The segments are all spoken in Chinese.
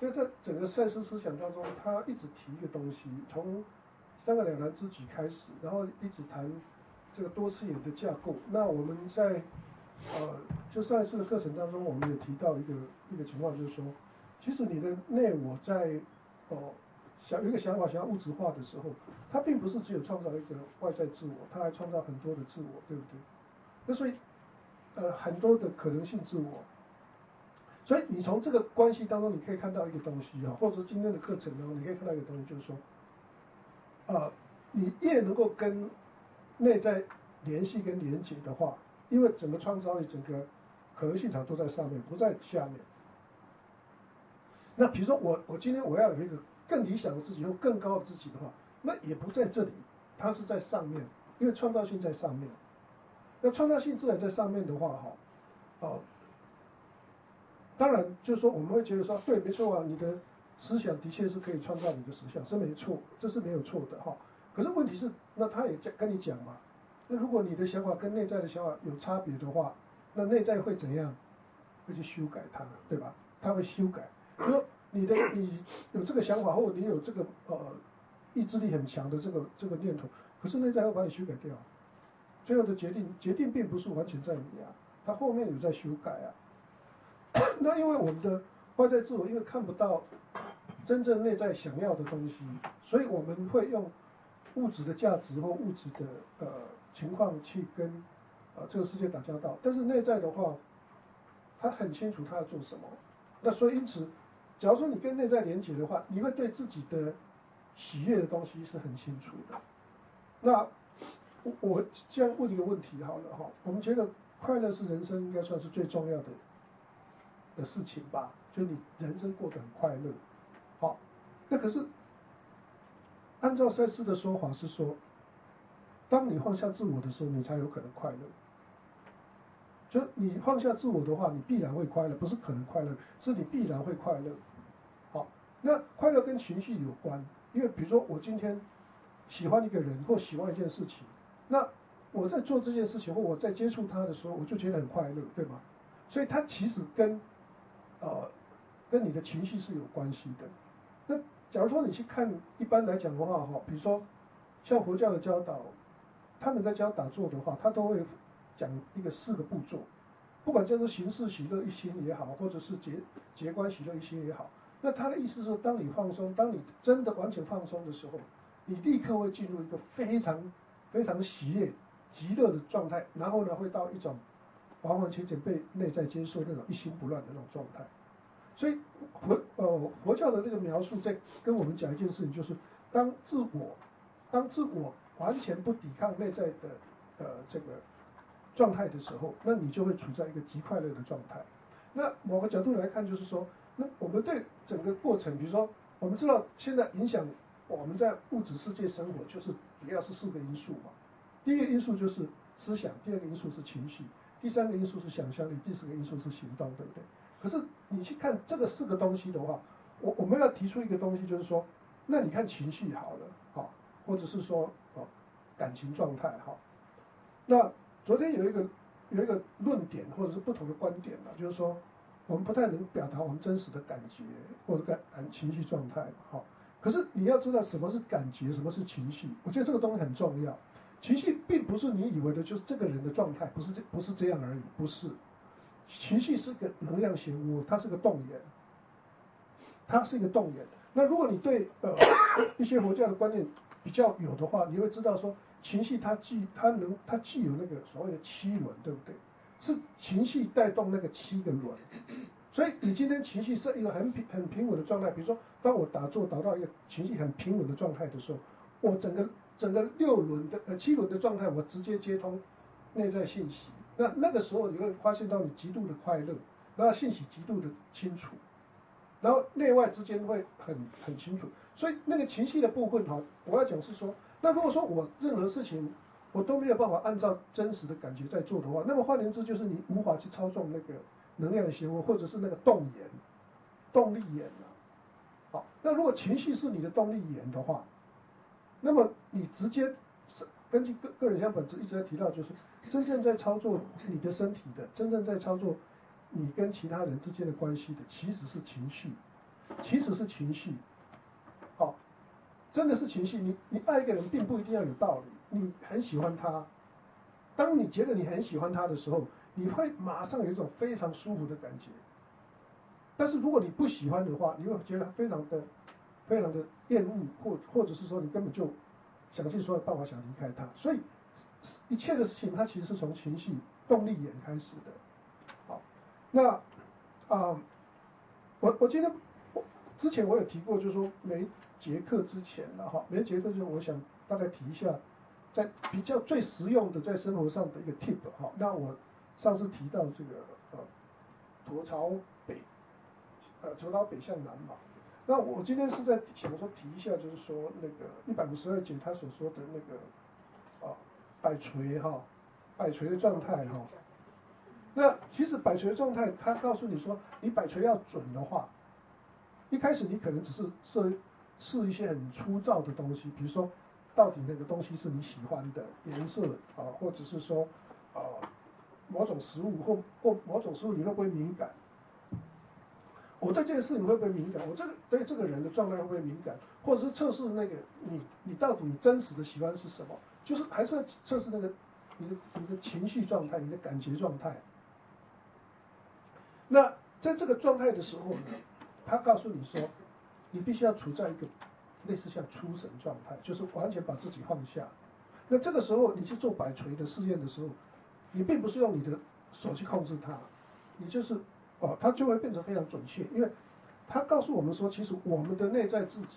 所以在整个赛斯思想当中，他一直提一个东西，从三个两难之举开始，然后一直谈这个多次元的架构。那我们在就上一次的课程当中，我们也提到一个情况，就是说，其实你的内我在有一个想法想要物质化的时候，它并不是只有创造一个外在自我，它还创造很多的自我，对不对？那所以很多的可能性自我。所以你从这个关系当中，你可以看到一个东西啊，或者今天的课程当中，你可以看到一个东西，就是说，你越能够跟内在联系跟连结的话，因为整个创造力、整个可能性场都在上面，不在下面。那比如说我今天我要有一个更理想的自己或更高的自己的话，那也不在这里，它是在上面，因为创造性在上面。那创造性自然在上面的话，当然就是说我们会觉得说，对，没错啊，你的思想的确是可以创造你的实相，是没错，这是没有错的哈。可是问题是，那他也跟你讲嘛，那如果你的想法跟内在的想法有差别的话，那内在会怎样？会去修改它，对吧？它会修改。就说你有这个想法，或者你有这个意志力很强的这个念头，可是内在会把你修改掉。最后的决定并不是完全在你啊，它后面有在修改啊。那因为我们的外在自我，因为看不到真正内在想要的东西，所以我们会用物质的价值或物质的情况去跟这个世界打交道。但是内在的话，他很清楚他要做什么。那所以因此，假如说你跟内在连结的话，你会对自己的喜悦的东西是很清楚的。那我这样问一个问题好了哈，我们觉得快乐是人生应该算是最重要的事情吧，就你人生过得很快乐。好，那可是按照赛斯的说法是说，当你放下自我的时候，你才有可能快乐。就你放下自我的话，你必然会快乐，不是可能快乐，是你必然会快乐。好，那快乐跟情绪有关，因为比如说我今天喜欢一个人或喜欢一件事情，那我在做这件事情或我在接触他的时候，我就觉得很快乐，对吗？所以它其实跟你的情绪是有关系的。那假如说你去看一般来讲的话，比如说像佛教的教导，他们在教打坐的话，他都会讲4个步骤，不管叫做形式喜乐一心也好，或者是结观喜乐一心也好。那他的意思是说，当你放松，当你真的完全放松的时候，你立刻会进入一个非常非常喜悦、极乐的状态，然后呢，会到一种完完全全被内在接受那种一心不乱的那种状态。所以佛教的这个描述在跟我们讲一件事情，就是当自我完全不抵抗内在的这个状态的时候，那你就会处在一个极快乐的状态。那某个角度来看，就是说，那我们对整个过程，比如说我们知道现在影响我们在物质世界生活，就是主要是4个因素嘛。第一个因素就是思想，第二个因素是情绪，第3个因素是想象力，第4个因素是行动，对不对？可是你去看这个4个东西的话，我们要提出一个东西，就是说，那你看情绪好了，或者是说感情状态，那昨天有一个论点或者是不同的观点嘛，就是说我们不太能表达我们真实的感觉或者情绪状态嘛，可是你要知道什么是感觉，什么是情绪，我觉得这个东西很重要。情绪并不是你以为的，就是这个人的状态，不是这样而已，不是。情绪是个能量漩涡，它是个动员，它是一个动员。那如果你对一些佛教的观念比较有的话，你会知道说，情绪它既有那个所谓的7轮，对不对？是情绪带动那个7个轮。所以你今天情绪是一个很平稳的状态，比如说当我打坐达到一个情绪很平稳的状态的时候，我整个7轮的状态，我直接接通内在信息。那个时候你会发现到你极度的快乐，然后信息极度的清楚，然后内外之间会很清楚。所以那个情绪的部分我要讲是说，那如果说我任何事情我都没有办法按照真实的感觉在做的话，那么换言之就是你无法去操纵那个能量漩涡，或者是那个动力源好，那如果情绪是你的动力源的话，那么你直接根据个人相本质一直在提到，就是真正在操作你的身体的，真正在操作你跟其他人之间的关系的，其实是情绪。 其实是情绪，好，真的是情绪。你爱一个人并不一定要有道理，你很喜欢他，当你觉得你很喜欢他的时候，你会马上有一种非常舒服的感觉。但是如果你不喜欢的话，你会觉得非常的厌恶，或者是说你根本就想尽所有办法想离开他。所以一切的事情它其实是从情绪动力眼开始的。好，那我今天之前我有提过，就是说每节课之前的哈，每节课就我想大概提一下，在比较最实用的在生活上的一个 tip 哈。那我上次提到这个头朝北，头朝北向南嘛。那我今天是在想说提一下，就是说那个152节他所说的那个摆锤哈，摆锤的状态哈。那其实摆锤的状态，他告诉你说，你摆锤要准的话，一开始你可能只是试一些很粗糙的东西，比如说到底那个东西是你喜欢的颜色啊，或者是说某种食物或某种食物你会不会敏感？我对这件事你会不会敏感？我对这个人的状态会不会敏感？或者是测试那个你到底你真实的喜欢是什么？就是还是要测试那个你的情绪状态，你的感觉状态。那在这个状态的时候呢，他告诉你说，你必须要处在一个类似像出神状态，就是完全把自己放下。那这个时候你去做摆锤的试验的时候，你并不是用你的手去控制它，你就是它就会变成非常准确，因为他告诉我们说，其实我们的内在自己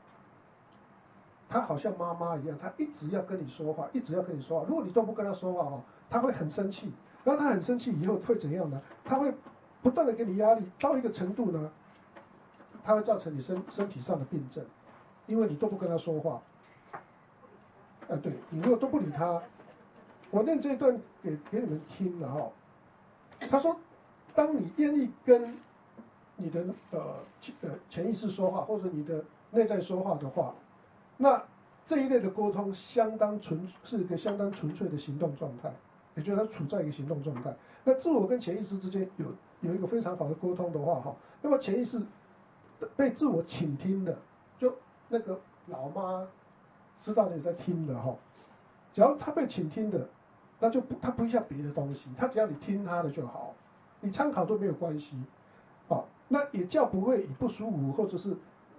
他好像妈妈一样，他一直要跟你说话，一直要跟你说话。如果你都不跟他说话他会很生气。然后他很生气以后会怎样呢？他会不断的给你压力，到一个程度呢，它会造成你身体上的病症，因为你都不跟他说话。对，你如果都不理他，我念这一段给你们听了他说，当你愿意跟你的潜意识说话，或者你的内在说话的话，那这一类的沟通是一个相当纯粹的行动状态，也就是他处在一个行动状态。那自我跟潜意识之间有一个非常好的沟通的话那么潜意识被自我倾听的，就那个老妈知道你在听的只要他被倾听的，那就他不要别的东西，他只要你听他的就好，你参考都没有关系。那也叫不会以不舒服或者是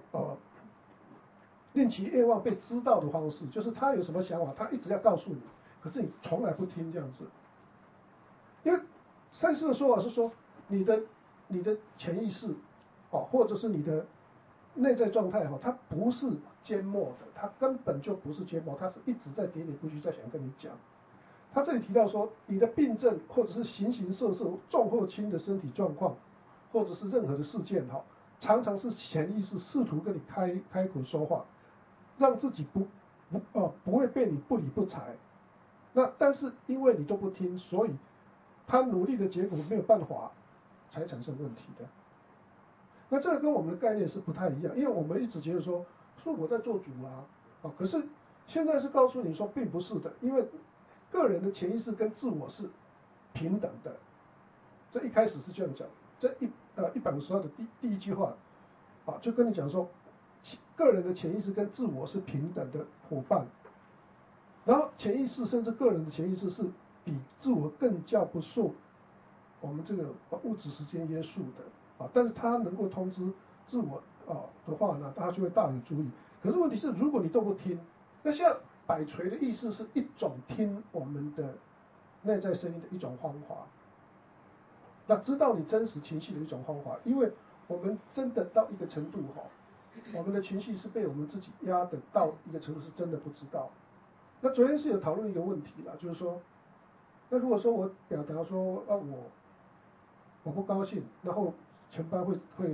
令其愿望被知道的方式，就是他有什么想法，他一直要告诉你，可是你从来不听这样子。因为赛斯的说法是说，你的潜意识或者是你的内在状态它不是缄默的，它根本就不是缄默，它是一直在喋喋不休在想跟你讲。他这里提到说，你的病症或者是形形色色重或轻的身体状况，或者是任何的事件常常是潜意识试图跟你开口说话，让自己不会被你不理不睬。那但是因为你都不听，所以他努力的结果没有办法才产生问题的。那这个跟我们的概念是不太一样，因为我们一直觉得说我在做主可是现在是告诉你说并不是的，因为个人的潜意识跟自我是平等的。这一开始是这样讲，这152的第一句话就跟你讲说，个人的潜意识跟自我是平等的伙伴，然后潜意识甚至个人的潜意识是比自我更加不受我们这个物质时间约束的但是它能够通知自我的话呢，它就会大有注意。可是问题是，如果你都不听，那像摆锤的意思是一种听我们的内在声音的一种方法，那知道你真实情绪的一种方法，因为我们真的到一个程度我们的情绪是被我们自己压的到一个程度，是真的不知道。那昨天是有讨论一个问题啦，就是说，那如果说我表达说我不高兴，然后全班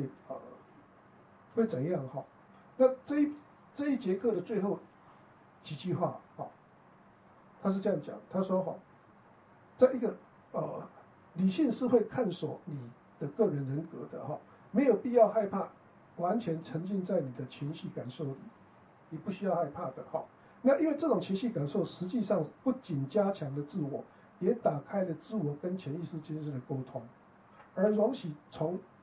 会怎样那这一节课的最后几句话他是这样讲，他说在一个理性是会探索你的个人人格的没有必要害怕完全沉浸在你的情绪感受里，你不需要害怕的那因为这种情绪感受实际上不仅加强了自我，也打开了自我跟潜意识之间的沟通，而容许从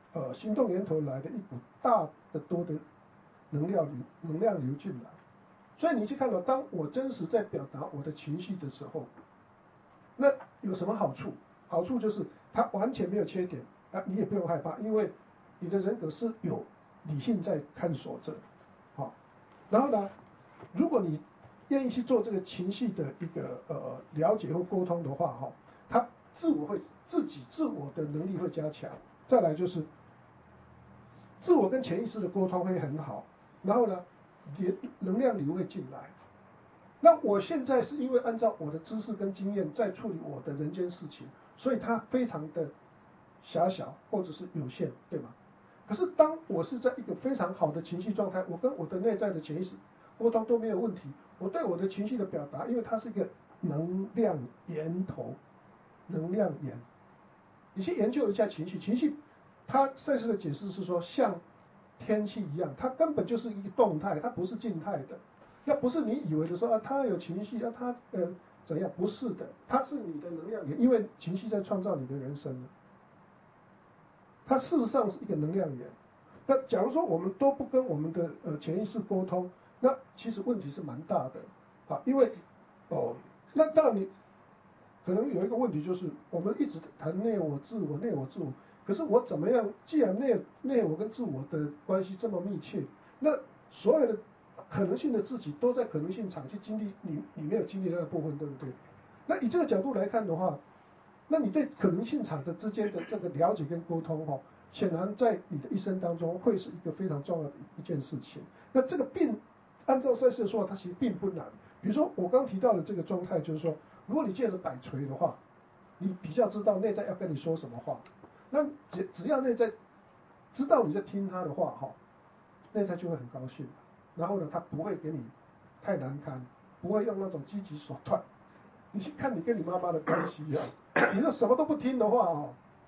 行动源头来的一股大的多的能量流进来。所以你去看到，当我真实在表达我的情绪的时候，那有什么好处？好处就是它完全没有缺点啊，你也不用害怕，因为你的人格是有理性在看守着，好，然后呢，如果你愿意去做这个情绪的一个了解或沟通的话，哈，他自我的能力会加强。再来就是自我跟潜意识的沟通会很好，然后呢，能量流会进来。那我现在是因为按照我的知识跟经验在处理我的人间事情，所以它非常的狭小或者是有限，对吗？可是当我是在一个非常好的情绪状态，我跟我的内在的潜意识沟通都没有问题，我对我的情绪的表达，因为它是一个能量源头，能量源。你去研究一下情绪，情绪它赛斯的解释是说像天气一样，它根本就是一个动态，它不是静态的。那不是你以为的说啊，他有情绪啊，他怎样？不是的，它是你的能量源，因为情绪在创造你的人生呢。它事实上是一个能量源。那假如说我们都不跟我们的潜意识沟通，那其实问题是蛮大的啊，因为那当然你可能有一个问题就是，我们一直谈内我、自我、内我、自我，可是我怎么样？既然内我跟自我的关系这么密切，那所有的可能性的自己都在可能性场去经历你没有经历那个部分，对不对？那以这个角度来看的话，那你对可能性场的之间的这个了解跟沟通，显然在你的一生当中会是一个非常重要的一件事情。那这个按照赛斯的说法，它其实并不难。比如说我刚提到的这个状态，就是说，如果你借着摆锤的话，你比较知道内在要跟你说什么话。那只要内在知道你在听他的话，内在就会很高兴。然后呢，他不会给你太难堪，不会用那种积极手段。你去看你跟你妈妈的关系啊，你要什么都不听的话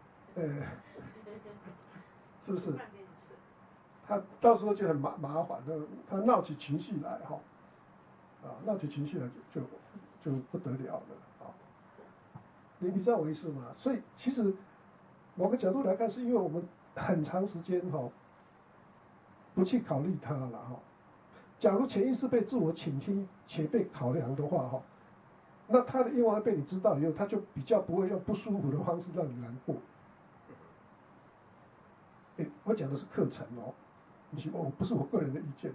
是不是？他到时候就很麻烦的，他闹起情绪来闹起情绪来就不得了了啊。你知道我意思吗？所以其实某个角度来看，是因为我们很长时间不去考虑它了假如潜意识被自我倾听且被考量的话那他的愿望被你知道以后，他就比较不会用不舒服的方式让你难过。我讲的是课程不是我个人的意见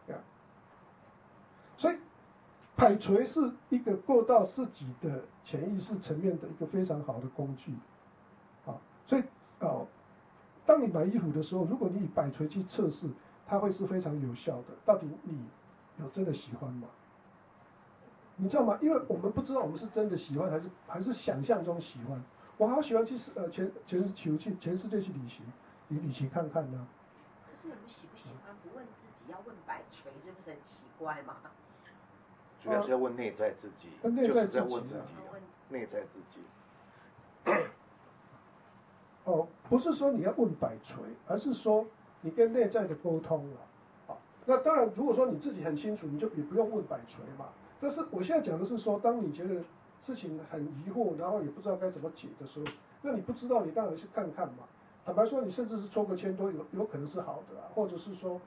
所以摆锤是一个过到自己的潜意识层面的一个非常好的工具所以当你买衣服的时候，如果你以摆锤去测试，它会是非常有效的。到底你有真的喜欢吗？你知道吗？因为我们不知道我们是真的喜欢还是想象中喜欢。我好喜欢去全世界去旅行，你旅行看看呢。 可是我们喜不喜欢不问自己，要问摆锤，这不是很奇怪吗？ 主要是要问内在自己，就是在问自己，内在自己。 不是说你要问摆锤，而是说你跟内在的沟通了。那当然，如果说你自己很清楚，你就也不用问摆锤嘛。但是我现在讲的是说，当你觉得事情很疑惑，然后也不知道该怎么解的时候，那你不知道，你当然是看看嘛。坦白说，你甚至是抽个签都有可能是好的或者是说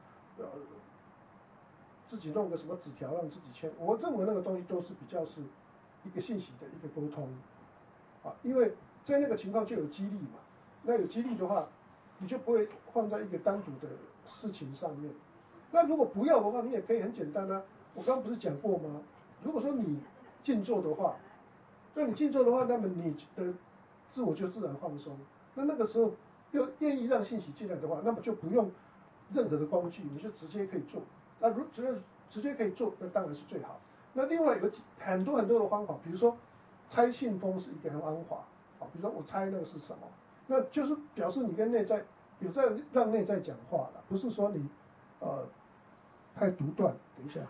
自己弄个什么纸条让自己签。我认为那个东西都是比较是一个信息的一个沟通因为在那个情况就有激励嘛。那有激励的话，你就不会放在一个单独的事情上面。那如果不要的话，你也可以很简单我刚刚不是讲过吗？如果说你静坐的话，那你静坐的话，那么你的自我就自然放松。那个时候又愿意让信息进来的话，那么就不用任何的工具，你就直接可以做。那只要直接可以做，那当然是最好。那另外有很多的方法，比如说猜信封是一个方法比如说我猜那个是什么。那就是表示你跟内在有在让内在讲话了，不是说你太独断。等一下。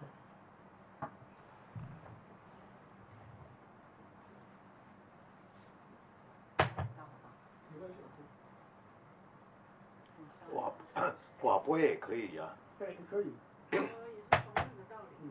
寡播也可以呀。 对，可以。 也是同样的道理。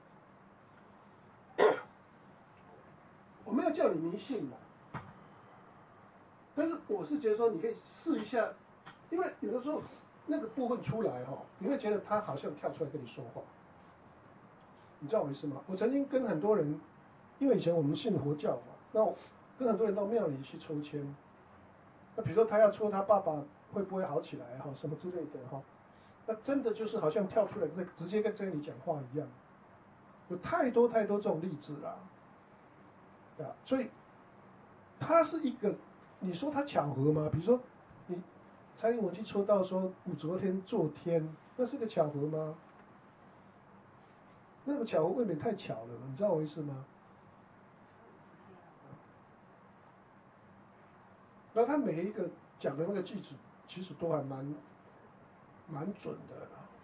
我没有叫你迷信但是我是觉得说，你可以试一下因为有的时候那个部分出来你会觉得他好像跳出来跟你说话，你知道我意思吗？我曾经跟很多人，因为以前我们信佛教嘛，那跟很多人到庙里去抽签，那比如说他要抽他爸爸会不会好起来什么之类的那真的就是好像跳出来直接跟你讲话一样，有太多太多这种例子啦，对啊，所以它是一个，你说它巧合吗？比如说你蔡英文去抽到说武则天坐天，那是个巧合吗？那个巧合未免太巧了，你知道我意思吗？然后他每一个讲的那个句子，其实都还蛮准的。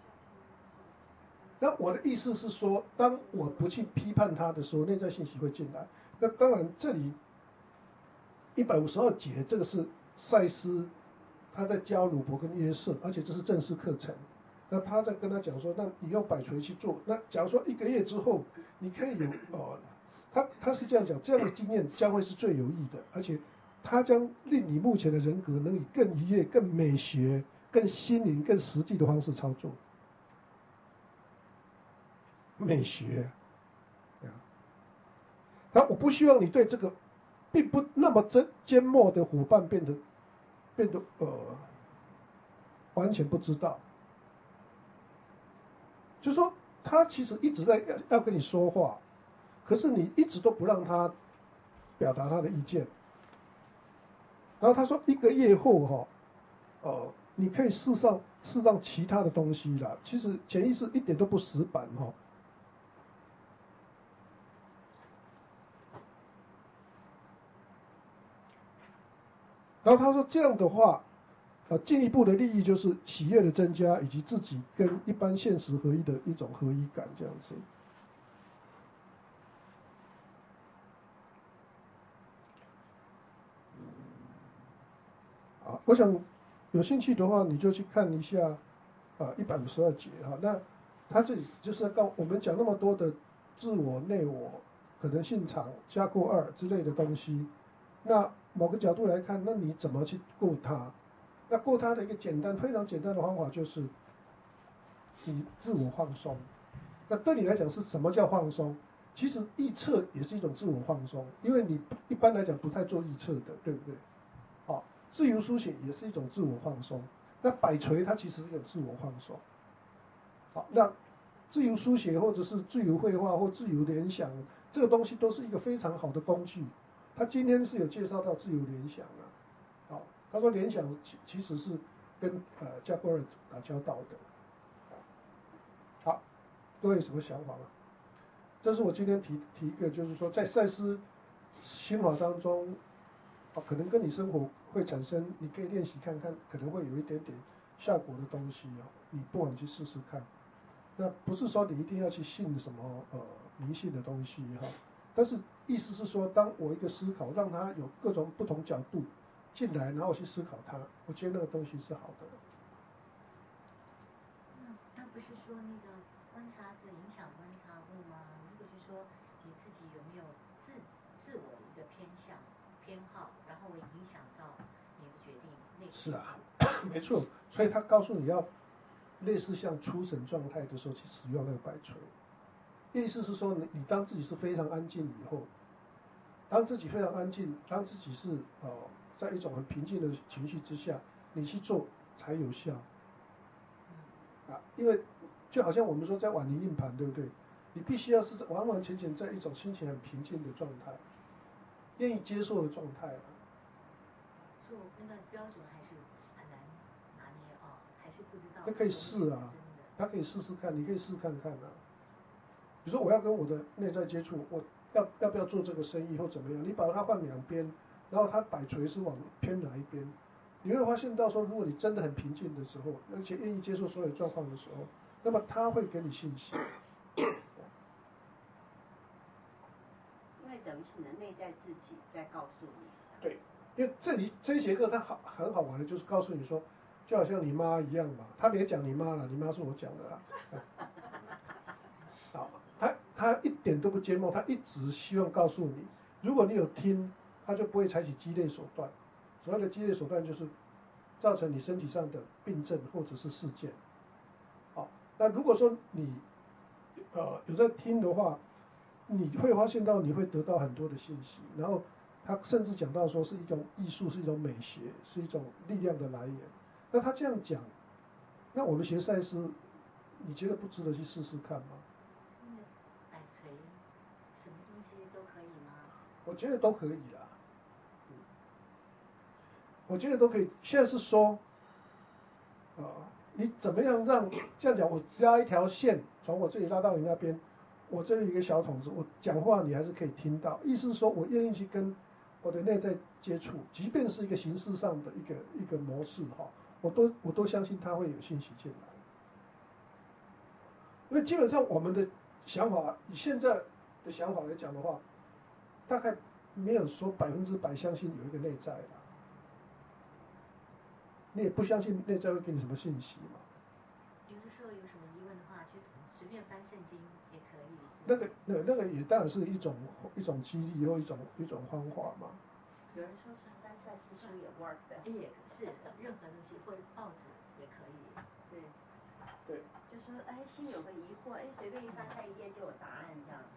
那我的意思是说，当我不去批判他的时候，内在信息会进来。那当然，这里152节这个是赛斯他在教鲁伯跟约瑟，而且这是正式课程。那他在跟他讲说，那你用摆锤去做。那假如说1个月之后，你可以有他是这样讲，这样的经验将会是最有益的，而且它将令你目前的人格能以更愉悦、更美学、更心灵、更实际的方式操作。美学，然后我不希望你对这个并不那么缄默的伙伴变得完全不知道。就是说，他其实一直在要跟你说话，可是你一直都不让他表达他的意见。然后他说1个月后你可以试上其他的东西啦。其实潜意识一点都不死板然后他说这样的话，进一步的利益就是喜悦的增加，以及自己跟一般现实合一的一种合一感，这样子。我想有兴趣的话，你就去看一下152节那他这里就是告我们讲那么多的自我、内我、可能性场、加过2之类的东西。那某个角度来看，那你怎么去过它？那过它的一个非常简单的方法就是你自我放松。那对你来讲是什么叫放松？其实臆测也是一种自我放松，因为你一般来讲不太做臆测的，对不对？自由书写也是一种自我放松。那摆锤它其实是一种自我放松。那自由书写或者是自由绘画或自由联想，这个东西都是一个非常好的工具。他今天是有介绍到自由联想他说联想其实是跟加波尔打交道的。好，各位有什么想法吗？这是我今天提一个，就是说在赛斯心法当中可能跟你生活会产生，你可以练习看看，可能会有一点点效果的东西你不妨去试试看。那不是说你一定要去信什么迷信的东西但是意思是说，当我一个思考让它有各种不同角度进来，然后我去思考它，我觉得那个东西是好的。 那不是说那个观察是影响观察物吗？如果是说你自己有没有自我一个偏好，然后会影响到你的决定。 是啊，没错。所以他告诉你要类似像出神状态的时候去使用那个摆锤。意思是说，你当自己是非常安静以后，当自己非常安静，当自己是在一种很平静的情绪之下，你去做才有效。因为就好像我们说在玩灵应盘，对不对？你必须要是完完全全在一种心情很平静的状态，愿意接受的状态做那个标准还是很难拿捏还是不知道。 那可以试啊，他可以试试看，你可以试看看比如说我要跟我的内在接触，我要不要做这个生意或怎么样？你把它换2边，然后它摆锤是往偏哪一边？你会发现到说，如果你真的很平静的时候，而且愿意接受所有状况的时候，那么他会给你信息。 因为等于是你的内在自己在告诉你。 对，因为这一节课它很好玩的，就是告诉你说，就好像你妈一样嘛，他没讲你妈了，你妈是我讲的啦。他一点都不缄默，他一直希望告诉你，如果你有听，他就不会采取激烈手段。所谓的激烈手段就是造成你身体上的病症或者是事件。好，那如果说你有在听的话，你会发现到你会得到很多的信息，然后他甚至讲到说是一种艺术，是一种美学，是一种力量的来源。那他这样讲，那我们学赛事，你觉得不值得去试试看吗？ 摆锤，什么东西都可以吗？ 我觉得都可以啦。我觉得都可以。现在是说，你怎么样让这样讲？我拉一条线从我这里拉到你那边，我这里一个小筒子，我讲话你还是可以听到。意思是说我愿意去跟我的内在接触，即便是一个形式上的一个模式哈，我都相信它会有信息进来。因为基本上我们的想法，以现在的想法来讲的话，大概没有说100%相信有一个内在啦。你也不相信内在会给你什么信息嘛？ 有的时候有什么疑问的话，就随便翻圣经也可以。 那个也当然是一种激励或一种方法嘛。 有人说传单赛事书也 work 的。 也是任何东西或者报纸也可以。 对。 对。 就说心有个疑惑，随便一翻开一页就有答案这样。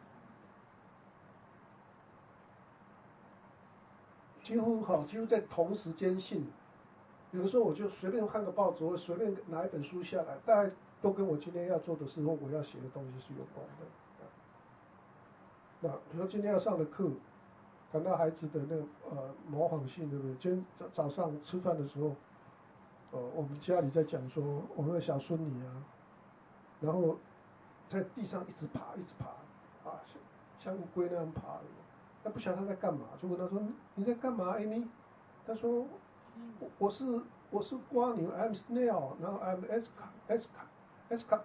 几乎在同时间性。有的时候我就随便看个报纸，或随便拿一本书下来，大概都跟我今天要做的事或我要写的东西是有关的。那比如说今天要上的课，谈到孩子的那个模仿性，对不对？今天早上吃饭的时候，我们家里在讲说我们的小孙女啊，然后在地上一直爬，啊，像乌龟那样爬。那不晓得他在干嘛，就问他说你在干嘛 Amy？ 他说我是蜗牛 I'm snail， 然后 I'm escarpot，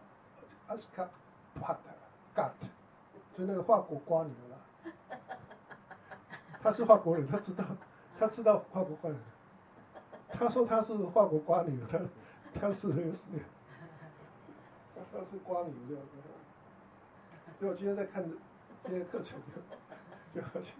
就那个法国蜗牛啦。他是法国人，他知道法国蜗牛。他说他是法国蜗牛，他是那个 snail， 他是蜗牛这样子。所以我今天在看今天课程就发现。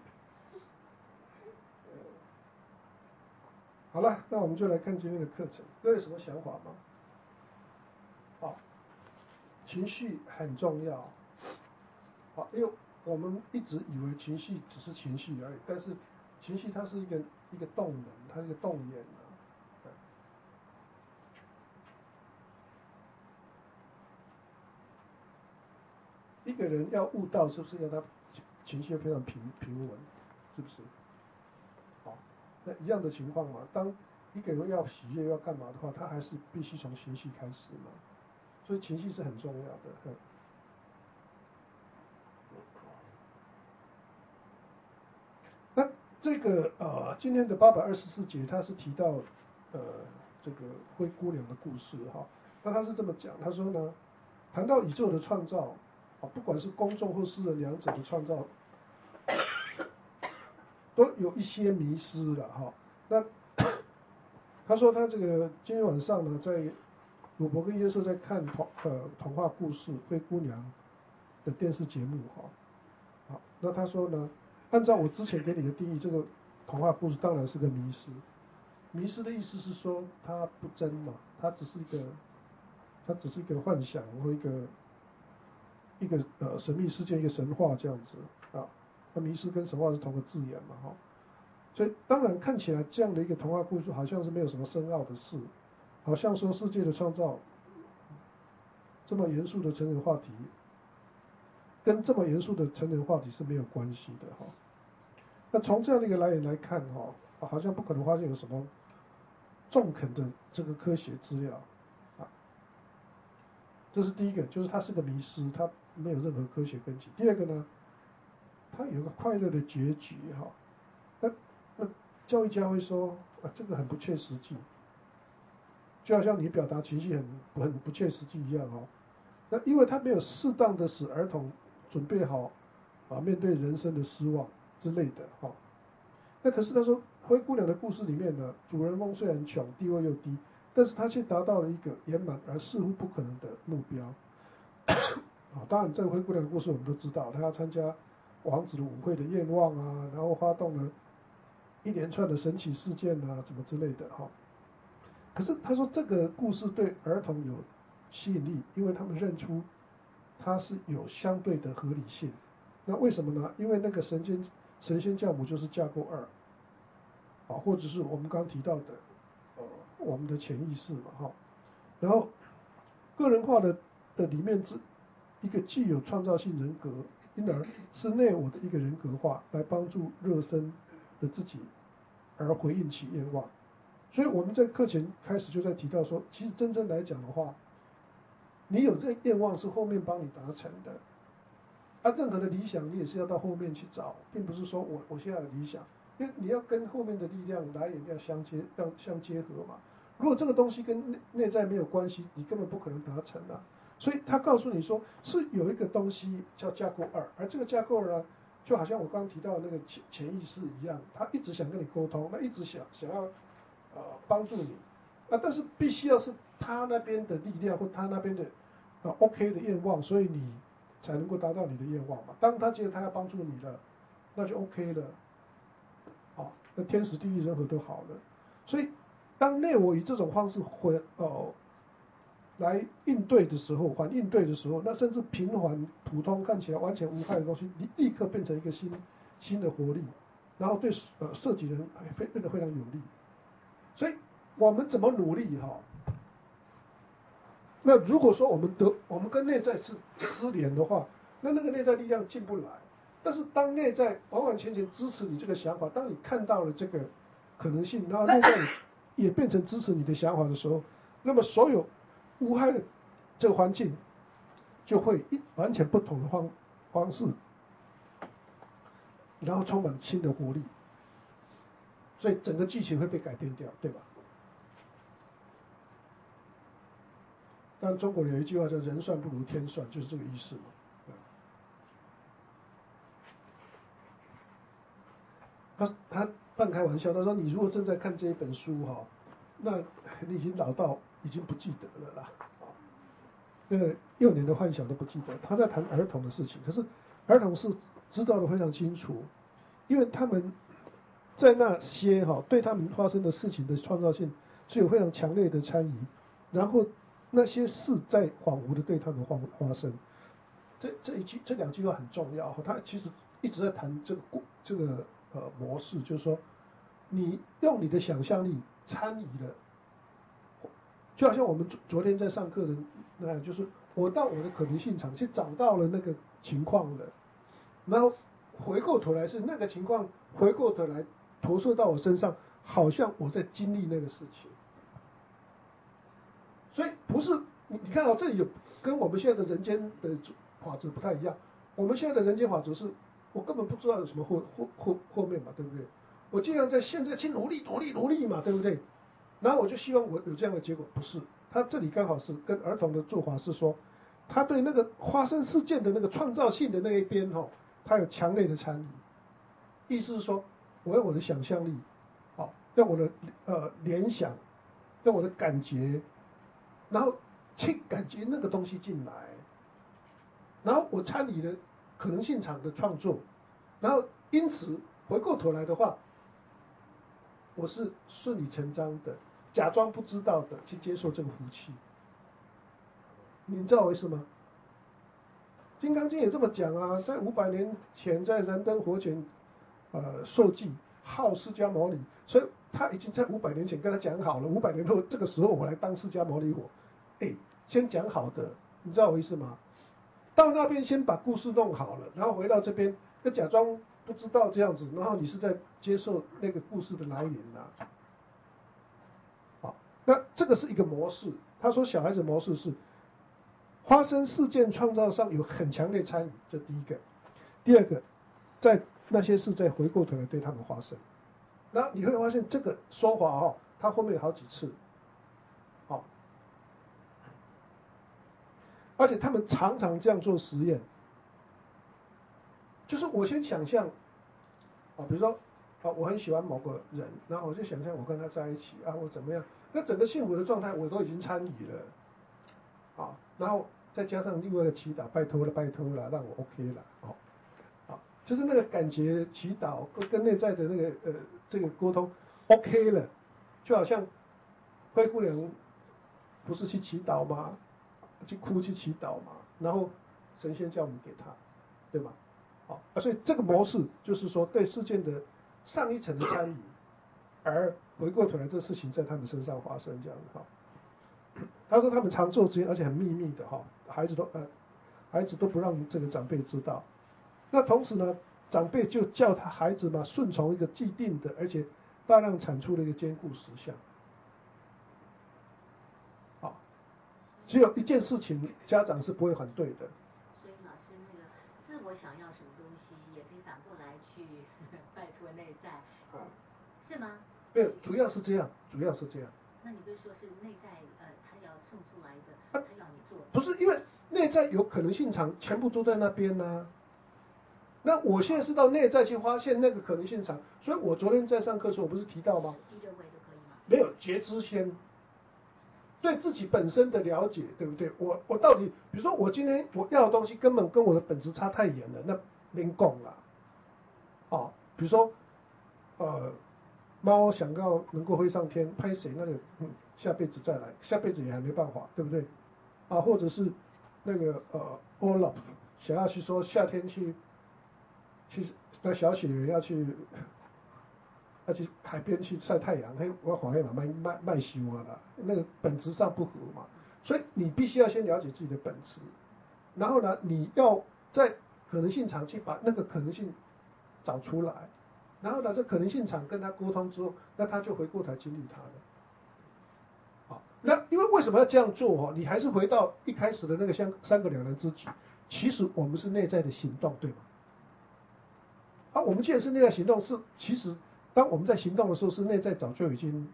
好了，那我们就来看今天的课程。各位有什么想法吗？好，情绪很重要。好，因为我们一直以为情绪只是情绪而已，但是情绪它是一个动能，它是一个动员啊。一个人要悟道，是不是要他情绪非常平稳？是不是？好，那一样的情况嘛，当一个人要喜悦要干嘛的话，他还是必须从情绪开始嘛。所以情绪是很重要的。那这个今天的824节，他是提到这个灰姑娘的故事哈。那他是这么讲，他说呢，谈到宇宙的创造不管是公众或私人两者的创造，都有一些迷失了哈。那他说他这个今天晚上呢，在鲁伯跟耶稣在看童话故事《灰姑娘》的电视节目哈。好，那他说呢，按照我之前给你的定义，这个童话故事当然是个迷失。迷失的意思是说它不真嘛，它只是一个幻想或一个神秘事件，一个神话这样子啊。那迷失跟神话是同个字眼嘛哈。所以当然看起来这样的一个童话故事好像是没有什么深奥的事，好像说世界的创造这么严肃的成人话题，跟这么严肃的成人话题是没有关系的哈。那从这样的一个来源来看哈，好像不可能发现有什么中肯的这个科学资料啊。这是第一个，就是它是个迷失，它没有任何科学根据。第二个呢，它有个快乐的结局哈。那教育家会说这个很不切实际，就好像你表达情绪很不切实际一样哈。那因为他没有适当的使儿童准备好面对人生的失望之类的哈。那可是他说灰姑娘的故事里面呢，主人公虽然穷，地位又低，但是他却达到了一个圆满而似乎不可能的目标。当然这个灰姑娘的故事我们都知道，她要参加王子的舞会的愿望啊，然后发动了一连串的神奇事件啊，什么之类的哈。 可是他说这个故事对儿童有吸引力，因为他们认出它是有相对的合理性。那为什么呢？因为那个神仙教母就是架构二，或者是我们刚提到的我们的潜意识嘛哈。然后个人化的里面一个既有创造性人格，因而是内我的一个人格化，来帮助热身的自己而回应其愿望。所以我们在课前开始就在提到说，其实真正来讲的话，你有这愿望是后面帮你达成的，任何的理想你也是要到后面去找，并不是说我现在有理想，因为你要跟后面的力量来源要相结合嘛。如果这个东西跟内在没有关系，你根本不可能达成啊。所以他告诉你说，是有一个东西叫架构二，而这个架构呢，就好像我刚刚提到的那个潜意识一样，他一直想跟你沟通，那一直想要帮助你，但是必须要是他那边的力量或他那边的OK 的愿望，所以你才能够达到你的愿望嘛。当他觉得他要帮助你了，那就 OK 了，那天时地利人和都好了。所以当内我以这种方式来应对的时候，应对的时候，那甚至平缓普通看起来完全无害的东西，立刻变成一个新的活力，然后对设计人变得非常有利。所以我们怎么努力那如果说我们跟内在是失联的话，那个内在力量进不来。但是当内在完完全全支持你这个想法，当你看到了这个可能性，然后内在也变成支持你的想法的时候，那么所有无害的这个环境就会完全不同的方式，然后充满新的活力，所以整个剧情会被改变掉，对吧？但中国有一句话叫“人算不如天算”，就是这个意思嘛。他半开玩笑，他说：“你如果正在看这一本书那你已经老到已经不记得了啦。那个幼年的幻想都不记得。”他在谈儿童的事情，可是儿童是知道的非常清楚，因为他们在那些对他们发生的事情的创造性是有非常强烈的参与，然后那些事在恍惚的对他们发生。这两句话很重要，他其实一直在谈这个模式，就是说你用你的想象力参与了，就好像我们昨天在上课的那样，就是我到我的可能性场去找到了那个情况了，然后回过头来是那个情况回过头来投射到我身上，好像我在经历那个事情。所以不是你看这里有跟我们现在的人间的法则不太一样。我们现在的人间法则是我根本不知道有什么后面嘛，对不对？我尽量在现在去努力嘛，对不对？然后我就希望我有这样的结果，不是？他这里刚好是跟儿童的做法是说，他对那个发生事件的那个创造性的那一边他有强烈的参与。意思是说，我用我的想象力，用我的联想，用我的感觉，然后去感觉那个东西进来，然后我参与了可能性场的创作，然后因此回过头来的话，我是顺理成章的假装不知道的去接受这个福气。你知道为什么？《金刚经》也这么讲啊，在500年前，在燃灯佛前受记号释迦牟尼，所以他已经在500年前跟他讲好了，500年后这个时候我来当释迦牟尼佛。先讲好的，你知道我意思吗？到那边先把故事弄好了，然后回到这边，要假装不知道这样子，然后你是在接受那个故事的来源那这个是一个模式。他说小孩子模式是发生事件创造上有很强烈参与，这第一个。第二个，在那些事再回过头来对他们发生。然后你会发现这个说法它后面有好几次，而且他们常常这样做实验，就是我先想象比如说我很喜欢某个人，然后我就想象我跟他在一起我怎么样，那整个幸福的状态我都已经参与了然后再加上另外一个祈祷，拜托了，让我 OK 了就是那个感觉祈祷跟内在的那个这个沟通 OK 了，就好像灰姑娘不是去祈祷吗？去哭去祈祷嘛，然后神仙叫你给他，对吧？好，所以这个模式就是说对事件的上一层的参与，而回过头来这事情在他们身上发生这样子哈。他说他们常做这些，而且很秘密的哈，孩子都不让这个长辈知道。那同时呢，长辈就叫他孩子嘛顺从一个既定的，而且大量产出的一个坚固实相。好，只有一件事情家长是不会反对的。 所以老师那个自我想要什么东西，也可以反过来去拜托内在，是吗？ 没有，主要是这样。 那你不是说是内在他要送出来的，他要你做？ 不是，因为内在有可能性场全部都在那边呢。那我现在是到内在去发现那个可能性场，所以我昨天在上课的时候，我不是提到吗？ 第六位都可以吗？ 没有觉知先，对自己本身的了解，对不对？我到底，比如说我今天我要的东西根本跟我的本质差太远了，那没讲了。哦，比如说猫想要能够飞上天，拍谁那个下辈子再来，下辈子也还没办法，对不对？啊，或者是那个Olaf 想要去说夏天去那小雪人要去海边去晒太阳，嘿，我黄黑嘛卖修啊啦，那个本质上不合嘛，所以你必须要先了解自己的本质，然后呢，你要在可能性场去把那个可能性找出来。然后呢，这可能性场跟他沟通之后，那他就回过头经历他的。好，那因为什么要这样做哦？你还是回到一开始的那个三个两人之举，其实我们是内在的行动，对吗？啊，我们既然是内在行动，其实当我们在行动的时候，是内在早就已经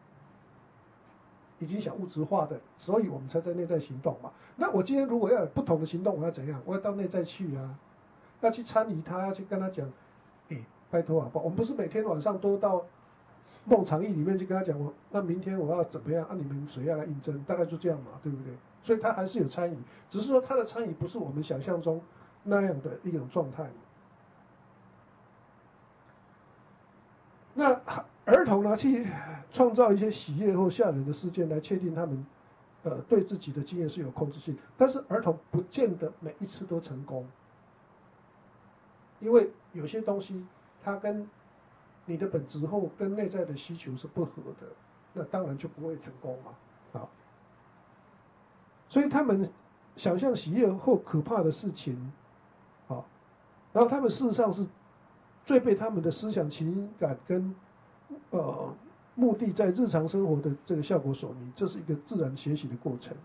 想物质化的，所以我们才在内在行动嘛。那我今天如果要有不同的行动，我要怎样？我要到内在去啊，要去参与他，要去跟他讲，拜托啊，我们不是每天晚上都到梦场域里面去跟他讲，那明天我要怎么样？你们谁要来应征？大概就这样嘛，对不对？所以他还是有参与，只是说他的参与不是我们想象中那样的一种状态。那儿童呢，去创造一些喜悦或吓人的事件来确定他们对自己的经验是有控制性，但是儿童不见得每一次都成功，因为有些东西它跟你的本质后跟内在的需求是不合的，那当然就不会成功嘛。好，所以他们想象喜悦或可怕的事情，好，然后他们事实上是最被他们的思想情感跟目的在日常生活的这个效果所迷，这是一个自然学习的过程。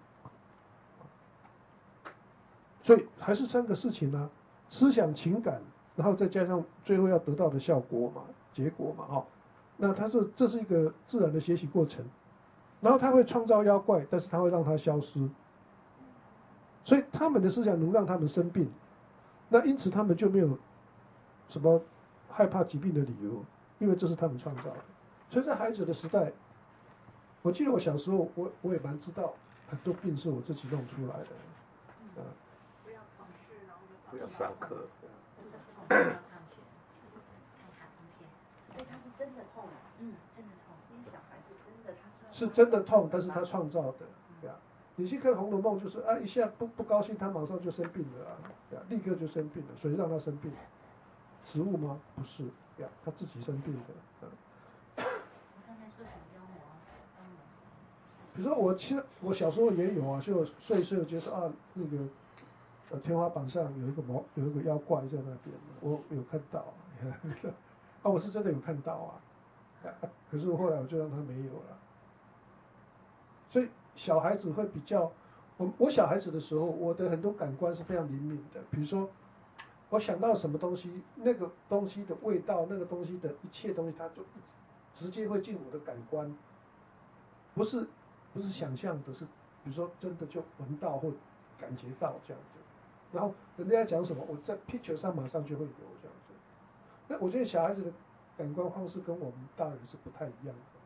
所以还是三个事情啊，思想情感，然后再加上最后要得到的效果嘛，结果嘛，哦，那这是一个自然的学习过程，然后他会创造妖怪，但是他会让它消失，所以他们的思想能让他们生病，那因此他们就没有什么害怕疾病的理由，因为这是他们创造的。所以在孩子的时代，我记得我小时候，我也蛮知道很多病是我自己弄出来的， 不要考试，然后就不要上课。 不要上学，看卡通片。 所以他是真的痛， 真的痛。 因为小孩是真的， 是真的痛，但是他创造的，对啊。你去看《红楼梦》，就是一下不高兴，他马上就生病了啊，对啊，立刻就生病了。谁让他生病？食物吗？不是，对啊，他自己生病的。 我刚才说什么妖魔？ 比如说其实我小时候也有啊，就睡一睡觉说那个天花板上有一个妖怪在那边，我有看到我是真的有看到啊，可是后来我就让他没有了。所以小孩子会比较，我小孩子的时候，我的很多感官是非常灵敏的。比如说，我想到什么东西，那个东西的味道，那个东西的一切东西，它就直接会进我的感官，不是想象的，是比如说真的就闻到或感觉到这样子。然后人家讲什么，我在 picture 上马上就会有这样子。那我觉得小孩子的感官方式跟我们大人是不太一样的。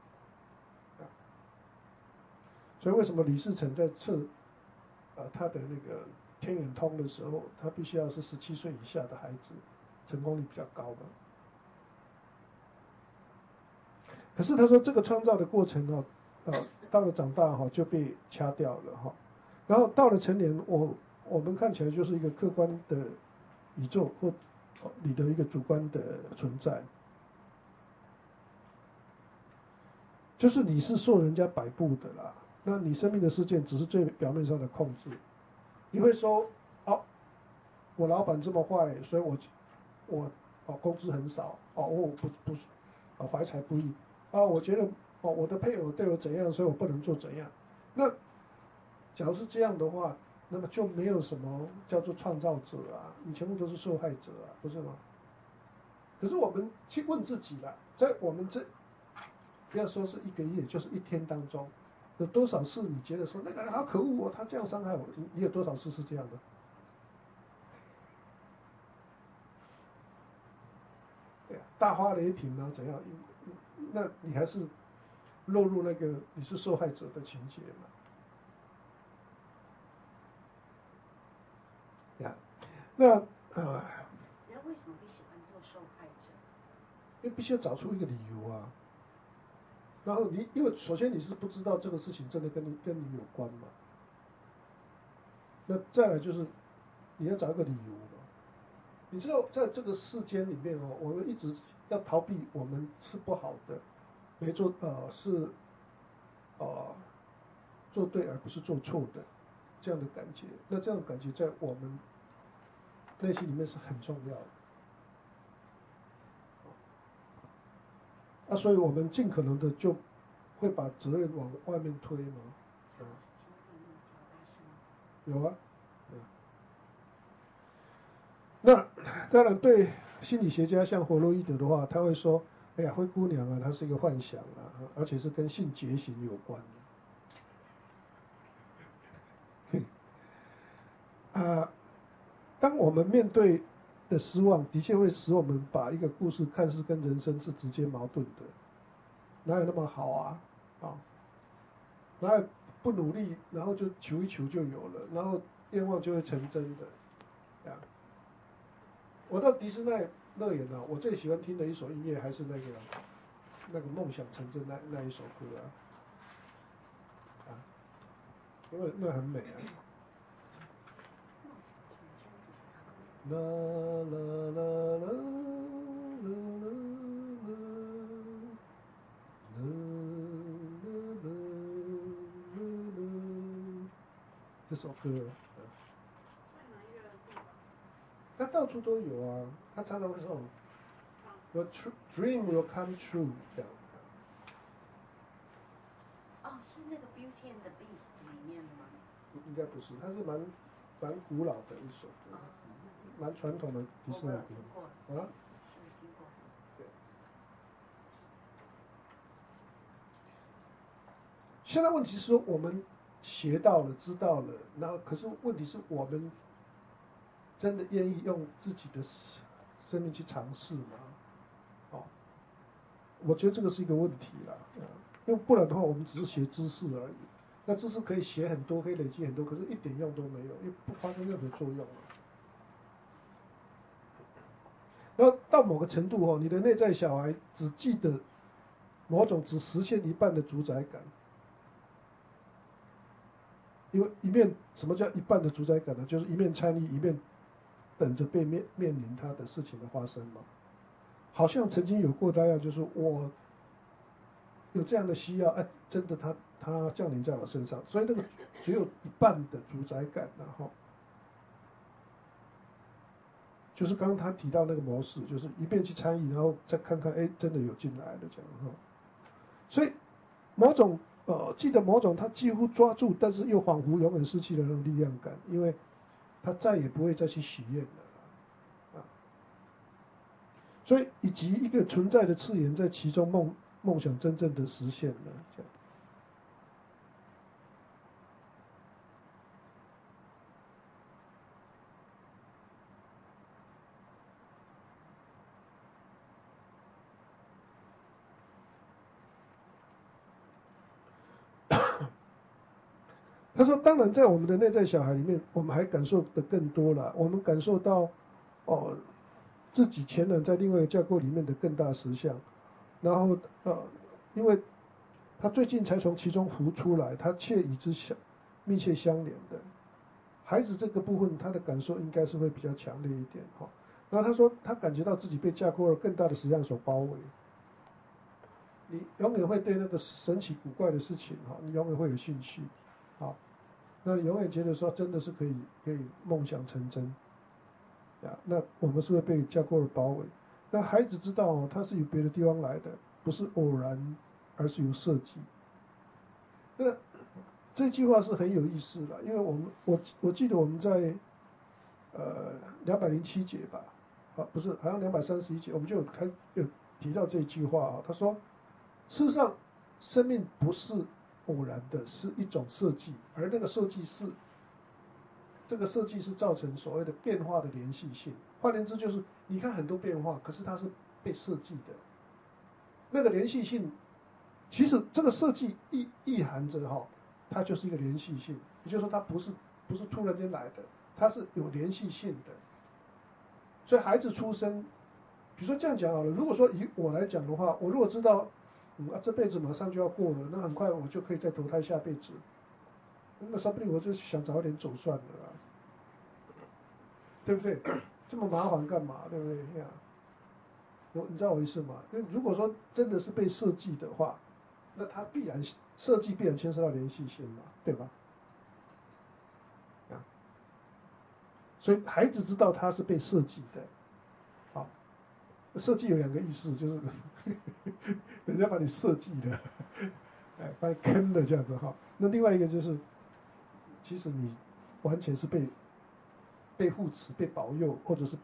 所以为什么李世成在测他的那个天眼通的时候，他必须要是17岁以下的孩子，成功率比较高嘛？可是他说这个创造的过程到了长大哈就被掐掉了哈，然后到了成年，我们看起来就是一个客观的宇宙或你的一个主观的存在，就是你是受人家摆布的啦，那你生命的事件只是最表面上的控制。你会说，哦，我老板这么坏，所以我工资很少，我不怀才不遇，我觉得我的配偶对我怎样，所以我不能做怎样。那假如是这样的话，那么就没有什么叫做创造者啊，你全部都是受害者啊，不是吗？可是我们去问自己了，在我们不要说是一个月，就是一天当中，有多少次你觉得说那个人好可恶哦，他这样伤害我，你有多少次是这样的？对啊，大发雷霆啊，怎样？那你还是落入那个你是受害者的情节嘛？呀，那人为什么不喜欢做受害者？ 因为必须要找出一个理由啊。然后因为首先你是不知道这个事情真的跟你有关嘛。那再来就是你要找一个理由嘛。你知道在这个世间里面哦，我们一直要逃避我们是不好的，没做是做对而不是做错的这样的感觉。那这样的感觉在我们内心里面是很重要的。所以我们尽可能的就会把责任往外面推嘛。有啊。那当然，对心理学家像弗洛伊德的话，他会说：“哎呀，灰姑娘啊，她是一个幻想啊，而且是跟性觉醒有关的。”当我们面对的失望，的确会使我们把一个故事看似跟人生是直接矛盾的，哪有那么好啊？哪有不努力，然后就求一求就有了，然后愿望就会成真的，这样。我到迪士尼乐园呢，我最喜欢听的一首音乐还是那个梦想成真那一首歌啊，因为那很美啊。啦啦啦啦啦啦啦，这首歌。他到处都有啊，他常常会说 "Your dream will come true" 这样。 是那个 Beauty and the Beast 里面的吗？ 应该不是，它是蛮古老的一首歌，蛮传统的迪士尼歌。啊？ 听过。 对。现在问题是说我们学到了、知道了，然后可是问题是我们真的愿意用自己的生命去尝试吗？我觉得这个是一个问题啦，因为不然的话，我们只是学知识而已。那知识可以学很多，可以累积很多，可是一点用都没有，因为不发生任何作用。然后到某个程度哦，你的内在小孩只记得某种只实现一半的主宰感。因为什么叫一半的主宰感呢？就是一面参与，一面等着被面临他的事情的发生嘛。好像曾经有过大样，就是我有这样的需要，真的他降临在我身上，所以那个只有一半的主宰感，然后就是刚刚他提到那个模式，就是一边去参与，然后再看看，真的有进来了这样哈。所以某种记得某种他几乎抓住，但是又仿佛永远失去了那种力量感，因为他再也不会再去许愿了所以以及一个存在的次元在其中梦想真正的实现了这样。他说：“当然，在我们的内在小孩里面，我们还感受的更多了。我们感受到，自己潜能在另外一个架构里面的更大实相。然后，因为他最近才从其中浮出来，他却与之密切相连的。孩子这个部分，他的感受应该是会比较强烈一点哈。然后他说，他感觉到自己被架构了更大的实相所包围。你永远会对那个神奇古怪的事情哈，你永远会有兴趣，好，那永远觉得说真的是可以梦想成真，呀，那我们是会被架构了包围。那孩子知道哦，他是由别的地方来的，不是偶然，而是有设计。那这句话是很有意思的，因为我记得我们在207节吧，啊不是，好像231节，我们就有提到这句话啊，他说，事实上生命不是偶然的，是一种设计，而那个设计是这个设计是造成所谓的变化的连续性。换言之，就是你看很多变化，可是它是被设计的，那个连续性，其实这个设计意含着哈，它就是一个连续性，也就是说它不是突然间来的，它是有连续性的。所以孩子出生，比如说这样讲好了，如果说以我来讲的话，我如果知道，这辈子马上就要过了，那很快我就可以再投胎下辈子，那说不定我就想早一点走算了啊，对不对？这么麻烦干嘛？对不对呀？你知道我意思吗？如果说真的是被设计的话，那它设计必然牵涉到连续性嘛，对吧？啊，所以孩子知道他是被设计的，好，设计有2个意思，就是人家把你设计的，哎，把你坑的这样子哈。那另外一个就是，其实你完全是被护持、被保佑，或者是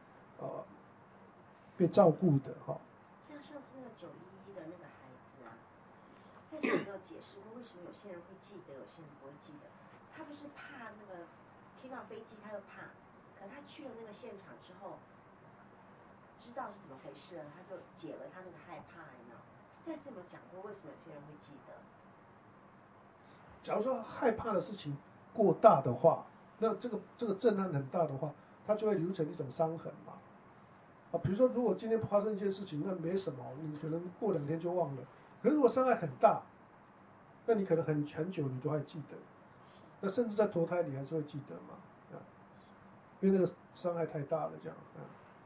被照顾的哈。 像上次那个911的那个孩子啊，在有没有解释过为什么有些人会记得，有些人不会记得？他不是怕那个天上飞机，他又怕，可他去了那个现场之后，知道是怎么回事了，他就解了他那个害怕，有没有？上次有没有讲过为什么有些人会记得？ 假如说害怕的事情过大的话，那这个震撼很大的话，它就会留成一种伤痕嘛。啊，比如说如果今天发生一件事情，那没什么，你可能过2天就忘了。可是如果伤害很大，那你可能很久你都还记得，那甚至在投胎你还是会记得嘛，啊，因为那个伤害太大了，这样啊。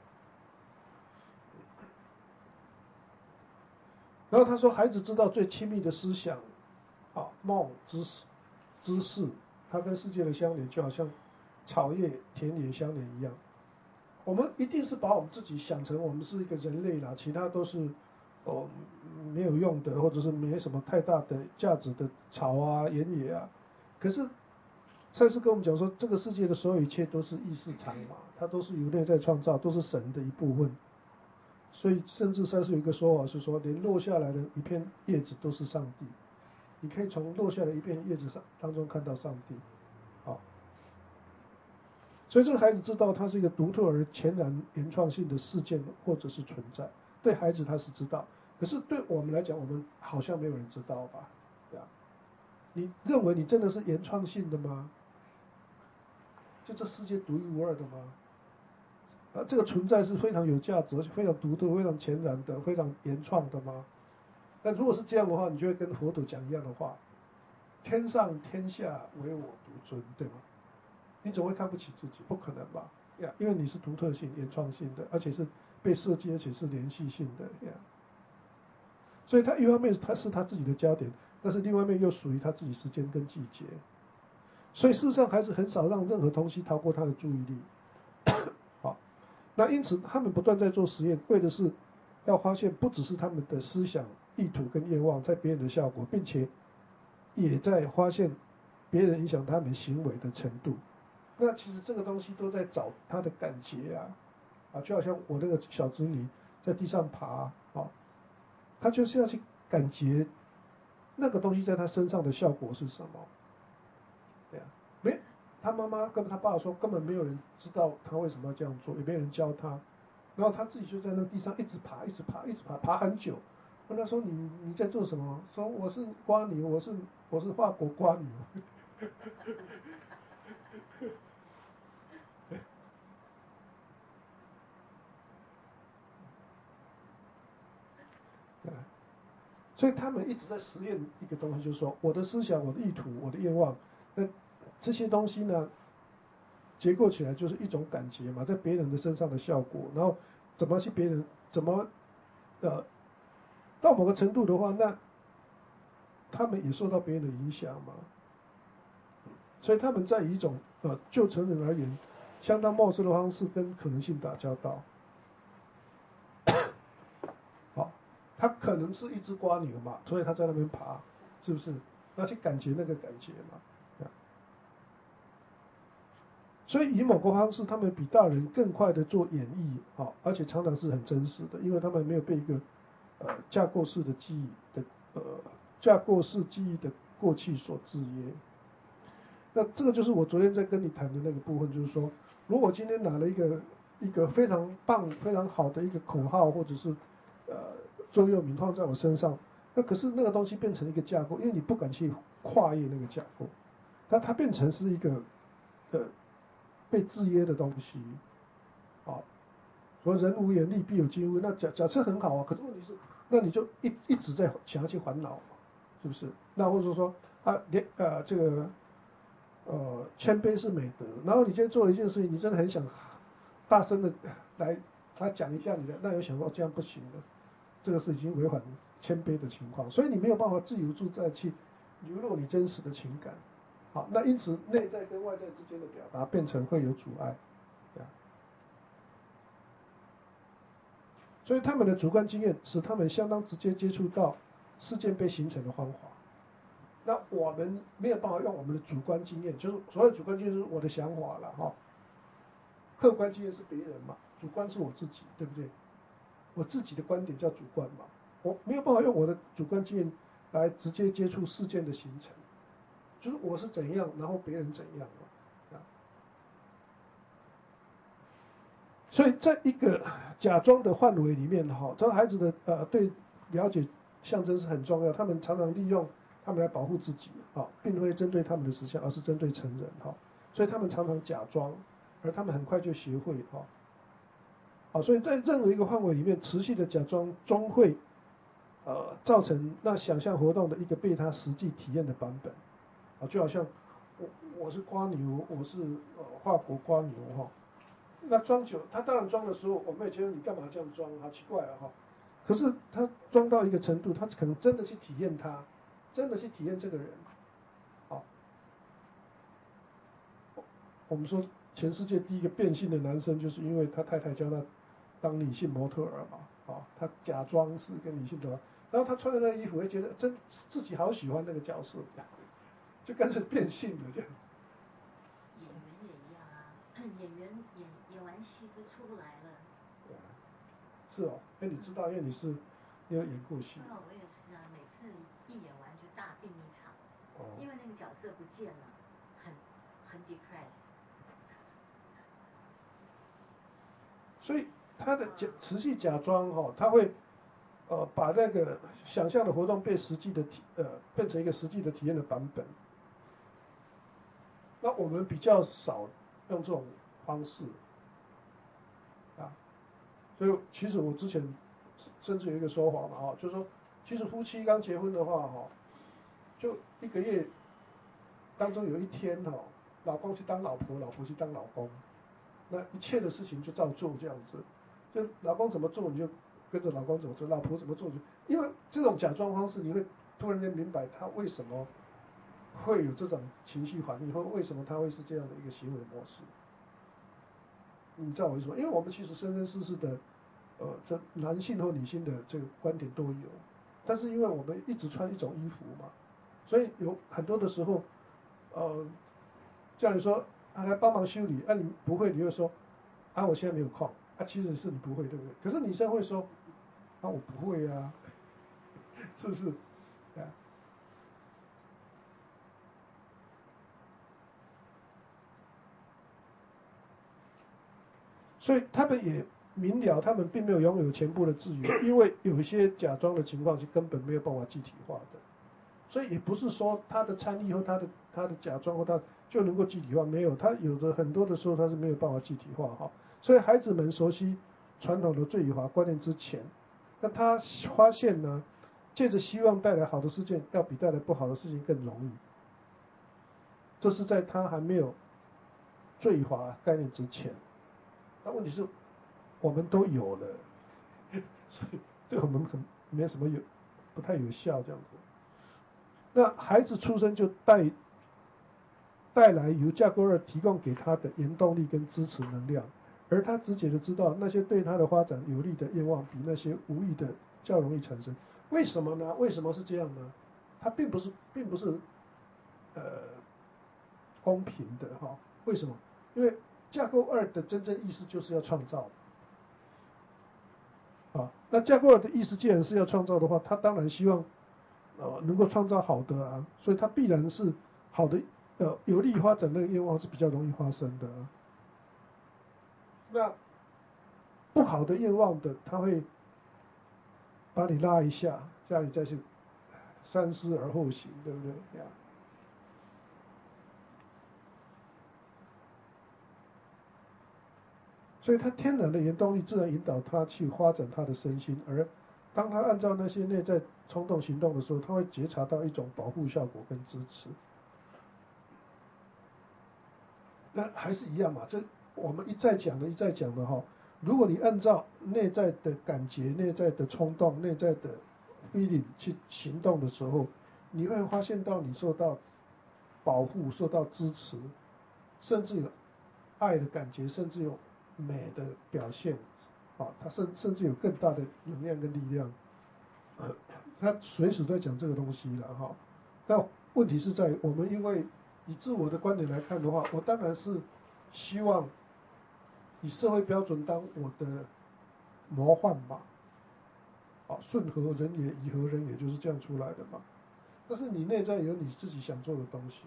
然后他说，孩子知道最亲密的思想，啊，梦知识，它跟世界的相连，就好像草叶田野相连一样。我们一定是把我们自己想成我们是一个人类啦，其他都是没有用的，或者是没什么太大的价值的草啊、原野啊。可是赛斯跟我们讲说，这个世界的所有一切都是意识场嘛，它都是由内在创造，都是神的一部分。所以甚至赛斯有一个说法是说，连落下来的一片叶子都是上帝。你可以从落下的一片叶子当中看到上帝，好。所以这个孩子知道它是一个独特而全然原创性的事件或者是存在，对孩子他是知道，可是对我们来讲，我们好像没有人知道吧？对啊，你认为你真的是原创性的吗？就这世界独一无二的吗？这个存在是非常有价值、非常独特、非常全然的、非常原创的吗？那如果是这样的话，你就会跟佛陀讲一样的话：天上天下唯我独尊，对吗？你怎么会看不起自己？不可能吧？呀，因为你是独特性、原创性的，而且是被设计，而且是连续性的呀。所以他一方面他是他自己的焦点，但是另外一面又属于他自己时间跟季节。所以事实上还是很少让任何东西逃过他的注意力。好，那因此他们不断在做实验，为的是要发现不只是他们的思想意图跟愿望在别人的效果，并且也在发现别人影响他们行为的程度。那其实这个东西都在找他的感觉啊，就好像我那个小侄女在地上爬啊，他就是要去感觉那个东西在他身上的效果是什么，对啊，他妈妈跟他爸说，根本没有人知道他为什么要这样做，也没有人教他，然后他自己就在那地上一直爬，一直爬，一直爬，爬很久。问他说你在做什么？说我是瓜女，我是法国瓜女。 所以他们一直在实验一个东西，就是说我的思想、我的意图、我的愿望，那这些东西呢，结构起来就是一种感觉嘛，在别人的身上的效果，然后怎么去别人怎么到某个程度的话，那他们也受到别人的影响嘛，所以他们在以一种就成人而言，相当冒失的方式跟可能性打交道。好，他可能是一只瓜牛嘛，所以他在那边爬，是不是？那去感觉那个感觉嘛。所以以某个方式，他们比大人更快的做演绎，而且常常是很真实的，因为他们没有被一个架构式的记忆的架构式记忆的过去所制约。那这个就是我昨天在跟你谈的那个部分，就是说，如果今天拿了一个非常棒、非常好的一个口号，或者是座右铭放在我身上，那可是那个东西变成一个架构，因为你不敢去跨越那个架构，那它变成是一个被制约的东西，说人无远虑，必有近忧。那假设很好啊，可是问题是，那你就一直在想要去烦恼，是不是？那或者说这个谦卑是美德，然后你今天做了一件事情，你真的很想大声的来讲一下你的，那有想过这样不行的，这个是已经违反谦卑的情况，所以你没有办法自由自在去流露你真实的情感。好，那因此内在跟外在之间的表达变成会有阻碍，所以他们的主观经验使他们相当直接接触到事件被形成的方法。那我们没有办法用我们的主观经验，就是所谓主观经验就是我的想法了哈，客观经验是别人嘛，主观是我自己，对不对？我自己的观点叫主观嘛，我没有办法用我的主观经验来直接接触事件的形成。就是我是怎样，然后别人怎样嘛，所以在一个假装的范围里面哈，这个孩子的对了解象征是很重要，他们常常利用他们来保护自己并非针对他们的实相，而是针对成人所以他们常常假装，而他们很快就学会所以在任何一个范围里面，持续的假装终会造成那想象活动的一个被他实际体验的版本。就好像我是瓜牛，我是法国瓜牛那装久，他当然装的时候，我们也觉得你干嘛这样装，好奇怪可是他装到一个程度，他可能真的去体验他，真的去体验这个人。我们说全世界第一个变性的男生，就是因为他太太叫他当女性模特儿嘛，他假装是一个女性的，然后他穿的那个衣服，会觉得自己好喜欢那个角色这样。就干脆变性了这样。 演员也一样啊，演员演完戏就出不来了。 对啊，是哦，你知道，因为你有演过戏。 我也是啊，每次一演完就大病一场，因为那个角色不见了，很 depressed。 所以他的持续假装他会把那个想象的活动变成一个实际的体验的版本。那我们比较少用这种方式所以其实我之前甚至有一个说法嘛就是说，其实夫妻刚结婚的话就1个月当中有一天老公去当老婆，老婆去当老公，那一切的事情就照做这样子，就老公怎么做你就跟着老公怎么做，老婆怎么做因为这种假装方式，你会突然间明白他为什么会有这种情绪反应，或为什么他会是这样的一个行为模式。你知道我意思吗？因为我们其实生世世的这男性或女性的这个观点都有，但是因为我们一直穿一种衣服嘛，所以有很多的时候叫你说来帮忙修理，你不会，你会说我现在没有空其实是你不会，对不对？可是女生会说我不会啊，是不是？所以他们也明了，他们并没有拥有全部的自由，因为有一些假装的情况是根本没有办法具体化的。所以也不是说他的参与或他的假装或他就能够具体化，没有，他有的很多的时候他是没有办法具体化所以孩子们熟悉传统的罪与罚观念之前，那他发现呢， 借着希望带来好的事件，要比带来不好的事情更容易。这是在他还没有罪罚概念之前。那问题是，我们都有了，所以对我们没什么不太有效这样子。那孩子出生就带来由架构2提供给他的原动力跟支持能量，而他直觉的知道那些对他的发展有利的愿望比那些无益的较容易产生。为什么呢？为什么是这样呢？它并不是公平的哈。为什么？因为架构2的真正意思就是要创造。那架构2的意思既然是要创造的话，他当然希望能够创造好的啊，所以他必然是好的有利发展的愿望是比较容易发生的啊。那不好的愿望的，他会把你拉一下，叫你再去三思而后行，对不对？所以他天然的原动力自然引导他去发展他的身心，而当他按照那些内在冲动行动的时候，他会觉察到一种保护效果跟支持。那还是一样嘛，这我们一再讲的哈。如果你按照内在的感觉、内在的冲动、内在的 feeling 去行动的时候，你会发现到你受到保护、受到支持，甚至有爱的感觉，甚至有美的表现，它甚至有更大的能量跟力量。他随时在讲这个东西了哈。那问题是在我们因为以自我的观点来看的话，我当然是希望以社会标准当我的模范嘛，顺和人也，以和人也，就是这样出来的嘛。但是你内在有你自己想做的东西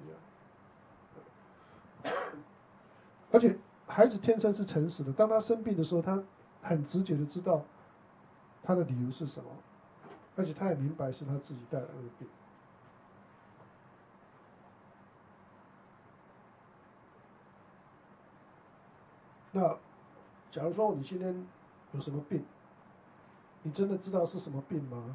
啊。而且孩子天生是诚实的，当他生病的时候，他很直觉的知道他的理由是什么，而且他也明白是他自己带来的病。那假如说你今天有什么病，你真的知道是什么病吗？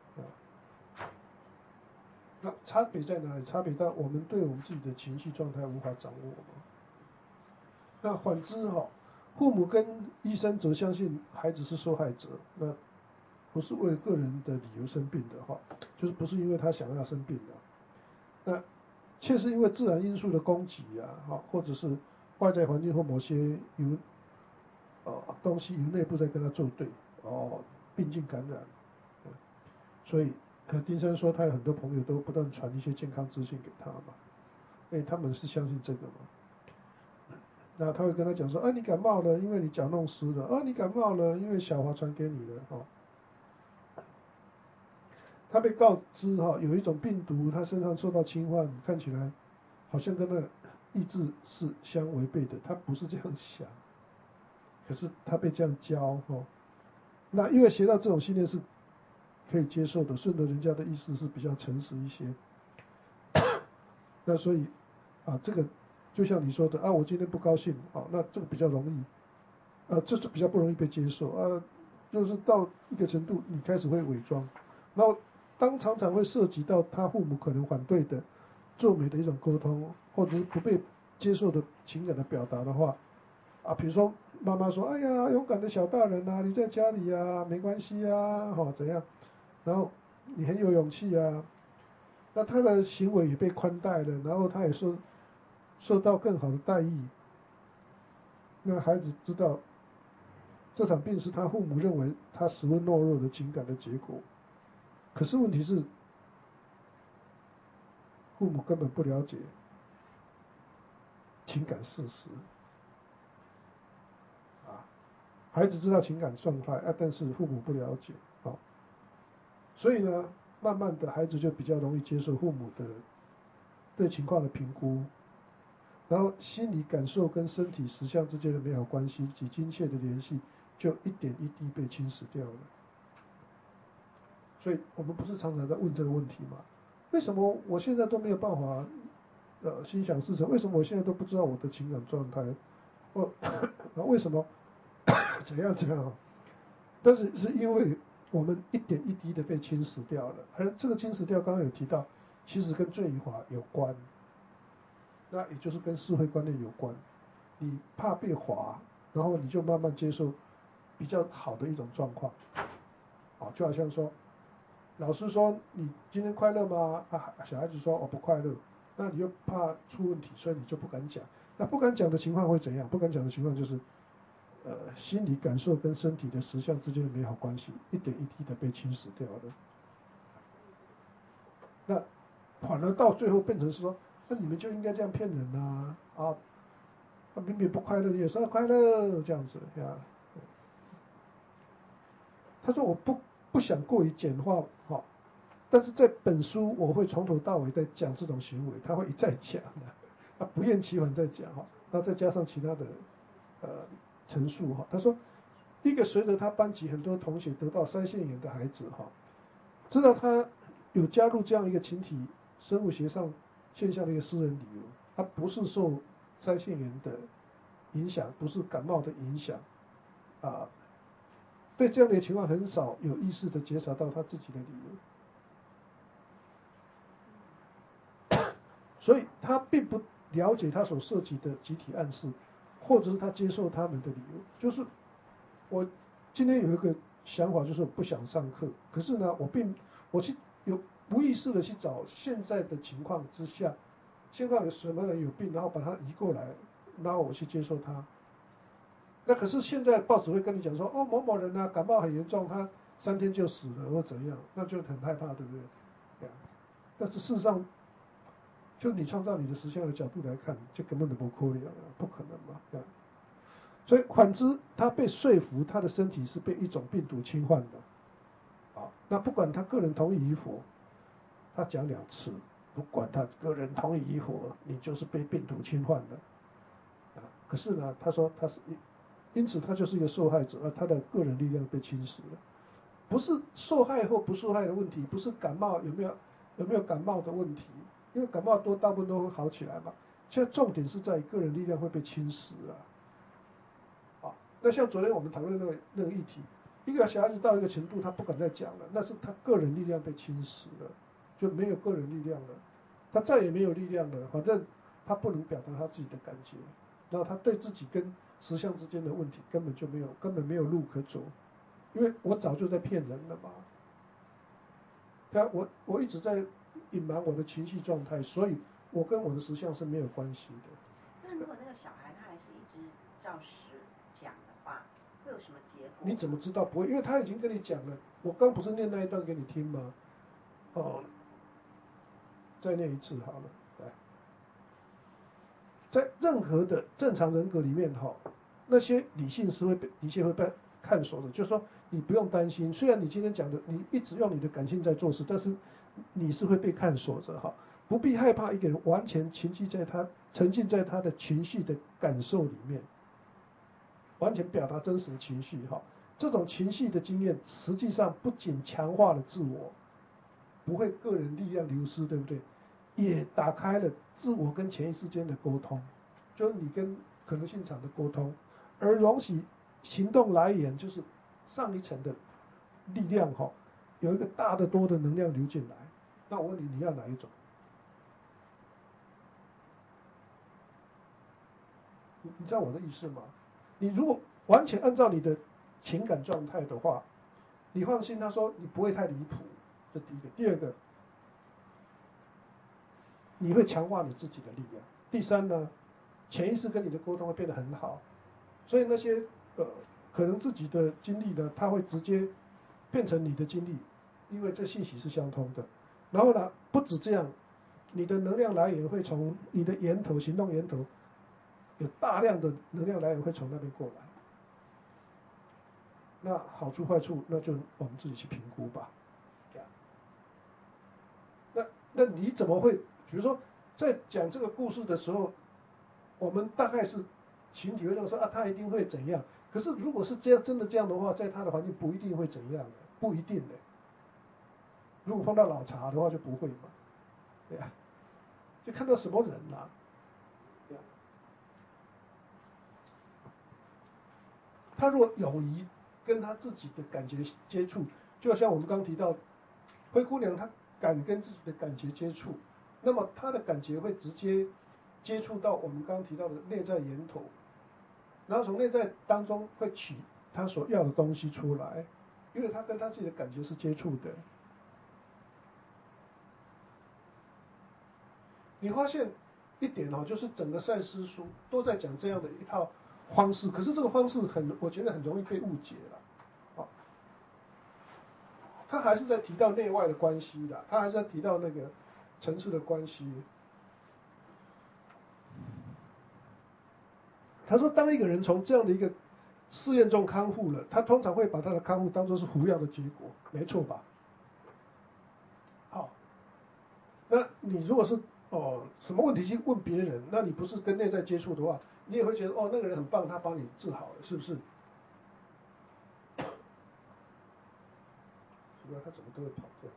那差别在哪里？差别在我们对我们自己的情绪状态无法掌握嘛。那反之父母跟医生则相信孩子是受害者，那不是为了个人的理由生病的话，就是不是因为他想要生病的，那却是因为自然因素的攻击或者是外在环境或某些东西由内部在跟他作对，病菌感染。所以丁生说他有很多朋友都不断传一些健康资讯给他嘛，因为他们是相信这个嘛。那他会跟他讲说，你感冒了，因为你脚弄湿了；你感冒了，因为小华传给你的他被告知有一种病毒，他身上受到侵犯，看起来好像跟那意志是相违背的，他不是这样想，可是他被这样教那因为学到这种信念是可以接受的，顺着人家的意思是比较诚实一些。那所以这个就像你说的我今天不高兴那这个比较容易这是比较不容易被接受就是到一个程度你开始会伪装，然后当常常会涉及到他父母可能反对的做美的一种沟通，或者是不被接受的情感的表达的话比如说妈妈说哎呀勇敢的小大人你在家里没关系怎样，然后你很有勇气那他的行为也被宽待了，然后他也受到更好的待遇，那孩子知道这场病是他父母认为他十分懦弱的情感的结果。可是问题是父母根本不了解情感事实孩子知道情感状态但是父母不了解所以呢慢慢的孩子就比较容易接受父母的对情况的评估，然后心理感受跟身体实相之间的美好关系及亲切的联系就一点一滴被侵蚀掉了。所以我们不是常常在问这个问题吗？为什么我现在都没有办法心想事成？为什么我现在都不知道我的情感状态？为什么怎样？但是是因为我们一点一滴的被侵蚀掉了，而这个侵蚀掉，刚刚有提到，其实跟罪与罚有关，那也就是跟社会观念有关。你怕被罚，然后你就慢慢接受比较好的一种状况，就好像说，老师说你今天快乐吗？小孩子说我不快乐，那你又怕出问题，所以你就不敢讲。那不敢讲的情况会怎样？不敢讲的情况就是，心理感受跟身体的实相之间的美好关系，一点一滴的被侵蚀掉了。那反而到最后变成是说，那你们就应该这样骗人啊！他明明不快乐，你也说快乐这样子呀。他说我不想过于简化但是在本书我会从头到尾在讲这种行为，他会一再讲的，不厌其烦在讲那再加上其他的陈述他说一个随着他班级很多同学得到腮腺炎的孩子知道他有加入这样一个群体生物学上现象的一个私人理由，他不是受腮腺炎的影响，不是感冒的影响对这样的情况很少有意识的觉察到他自己的理由，所以他并不了解他所涉及的集体暗示，或者是他接受他们的理由。就是我今天有一个想法，就是我不想上课，可是呢，我去有无意识的去找现在的情况之下，现在有什么人有病，然后把他移过来，然后我去接受他。那可是现在报纸会跟你讲说，某某人感冒很严重，他3天就死了或怎样，那就很害怕，对不对？但是事实上，就你创造你的实相的角度来看，这根本就不可能不可能嘛，所以反之，他被说服他的身体是被一种病毒侵犯的，那不管他个人同意与否，他讲2次，不管他个人同意与否，你就是被病毒侵犯的，可是呢，他说他是因此他就是一个受害者，而他的个人力量被侵蚀了。不是受害或不受害的问题，不是感冒有没有感冒的问题，因为感冒大部分都会好起来嘛。现在重点是在于个人力量会被侵蚀那像昨天我们讨论那个议题，一个小孩子到一个程度，他不敢再讲了，那是他个人力量被侵蚀了，就没有个人力量了，他再也没有力量了，反正他不能表达他自己的感觉，然后他对自己跟实相之间的问题根本没有路可走，因为我早就在骗人了嘛。我一直在隐瞒我的情绪状态，所以我跟我的实相是没有关系的。 那如果那个小孩他还是一直照实讲的话，会有什么结果？ 你怎么知道不会？因为他已经跟你讲了，我刚不是念那一段给你听吗？再念一次好了，来，在任何的正常人格里面那些理性是理性会被看守的，就是说你不用担心，虽然你今天讲的你一直用你的感性在做事，但是你是会被看守着不必害怕一个人完全沉浸在他的情绪的感受里面，完全表达真实的情绪这种情绪的经验实际上不仅强化了自我，不会个人力量流失，对不对？也打开了自我跟潜意识间的沟通，就是你跟可能性场的沟通，而容许行动来源就是上一层的力量有一个大得多的能量流进来。那我问你，你要哪一种？你知道我的意思吗？你如果完全按照你的情感状态的话，你放心，他说你不会太离谱，这第一个。第二个，你会强化你自己的力量。第三呢，潜意识跟你的沟通会变得很好，所以那些可能自己的经历呢，它会直接变成你的经历，因为这信息是相通的。然后呢，不止这样，你的能量来源会从你的源头，行动源头，有大量的能量来源会从那边过来。那好处坏处，那就我们自己去评估吧。那你怎么会？比如说在讲这个故事的时候，我们大概是群体会认为说他一定会怎样。可是如果是真的这样的话，在他的环境不一定会怎样的，不一定的。如果碰到老茶的话就不会嘛，对呀，就看到什么人啦，对呀。他如果勇于跟他自己的感觉接触， 就像我们刚提到，灰姑娘她敢跟自己的感觉接触，那么她的感觉会直接接触到我们刚刚提到的内在源头，然后从内在当中会取她所要的东西出来，因为她跟她自己的感觉是接触的。你发现一点就是整个赛斯书都在讲这样的一套方式，可是这个方式我觉得很容易被误解了。他还是在提到内外的关系的，他还是在提到那个层次的关系。他说，当一个人从这样的一个试验中康复了，他通常会把他的康复当作是服药的结果，没错吧？好，那你如果是什么问题去问别人，那你不是跟内在接触的话，你也会觉得那个人很棒，他帮你治好了，是不是？奇怪，他怎么都会跑掉？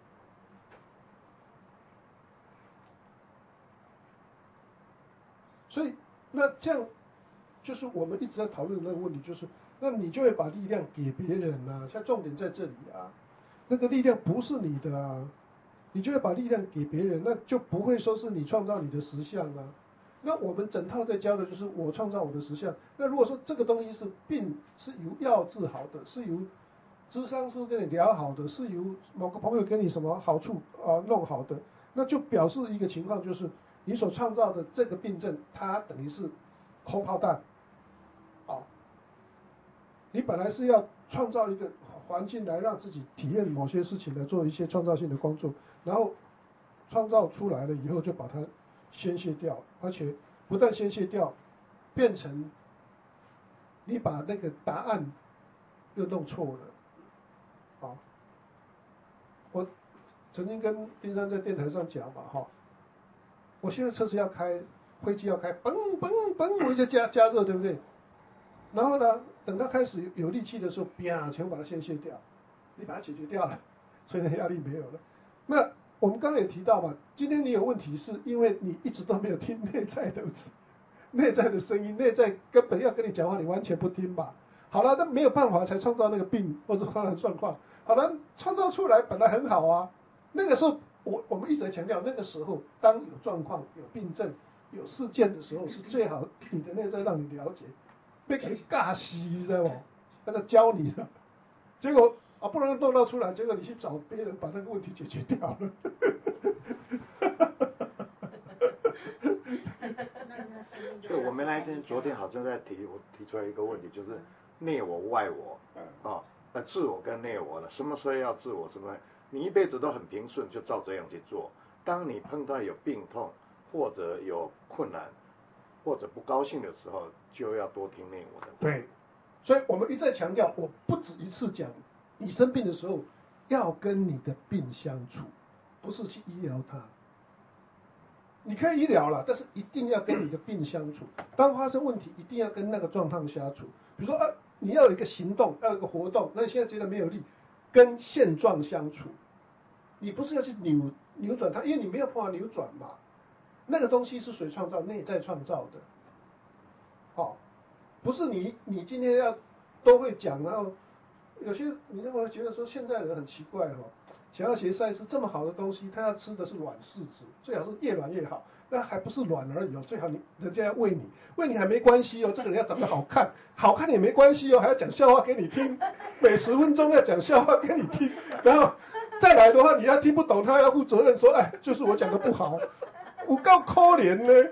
所以那这样就是我们一直在讨论的那个问题，就是那你就会把力量给别人啊，像重点在这里啊，那个力量不是你的啊。你就会把力量给别人，那就不会说是你创造你的实相啊。那我们整套在教的就是我创造我的实相。那如果说这个东西是病是由药治好的，是由諮商师跟你聊好的，是由某个朋友给你什么好处弄好的，那就表示一个情况，就是你所创造的这个病症，它等于是空炮弹。你本来是要创造一个环境来让自己体验某些事情，来做一些创造性的工作，然后创造出来了以后就把它宣泄掉，而且不但宣泄掉，变成你把那个答案又弄错了。我曾经跟丁山在电台上讲嘛，我现在车子要开，飞机要开，嘣嘣嘣，我就加热，对不对？然后呢，等它开始有力气的时候，啪，全部把它宣泄掉，你把它解决掉了，所以那压力没有了。那我们刚刚也提到嘛，今天你有问题是因为你一直都没有听内在的声音，内在根本要跟你讲话，你完全不听吧。好了，那没有办法才创造那个病或者创造状况。好了，创造出来本来很好啊。那个时候我们一直在强调，那个时候当有状况、有病症、有事件的时候，是最好你的内在让你了解。被给尬死，你知道吗？那个教你的，结果不容易弄到出来，结果你去找别人把那个问题解决掉了。 所以我们昨天好像在提出来一个问题，就是内我外我自我跟内我了，什么时候要自我，什么你一辈子都很平顺，就照这样去做。当你碰到有病痛或者有困难或者不高兴的时候，就要多听内我的。 对，所以我们一再强调，我不止一次讲，你生病的时候要跟你的病相处，不是去医疗它。你可以医疗了，但是一定要跟你的病相处。当发生问题，一定要跟那个状况相处。比如说你要有一个行动，要有一个活动，那你现在觉得没有力，跟现状相处。你不是要去扭转它，因为你没有办法扭转嘛。那个东西是谁创造？内在创造的。不是你今天都会讲，然后有些你认为觉得说现在人很奇怪想要学赛斯这么好的东西，他要吃的是软柿子，最好是越软越好，那还不是软而已最好人家要喂你还没关系这个人要长得好看也没关系还要讲笑话给你听，每10分钟要讲笑话给你听，然后再来的话你要听不懂，他要负责任说就是我讲的不好，我够可怜呢。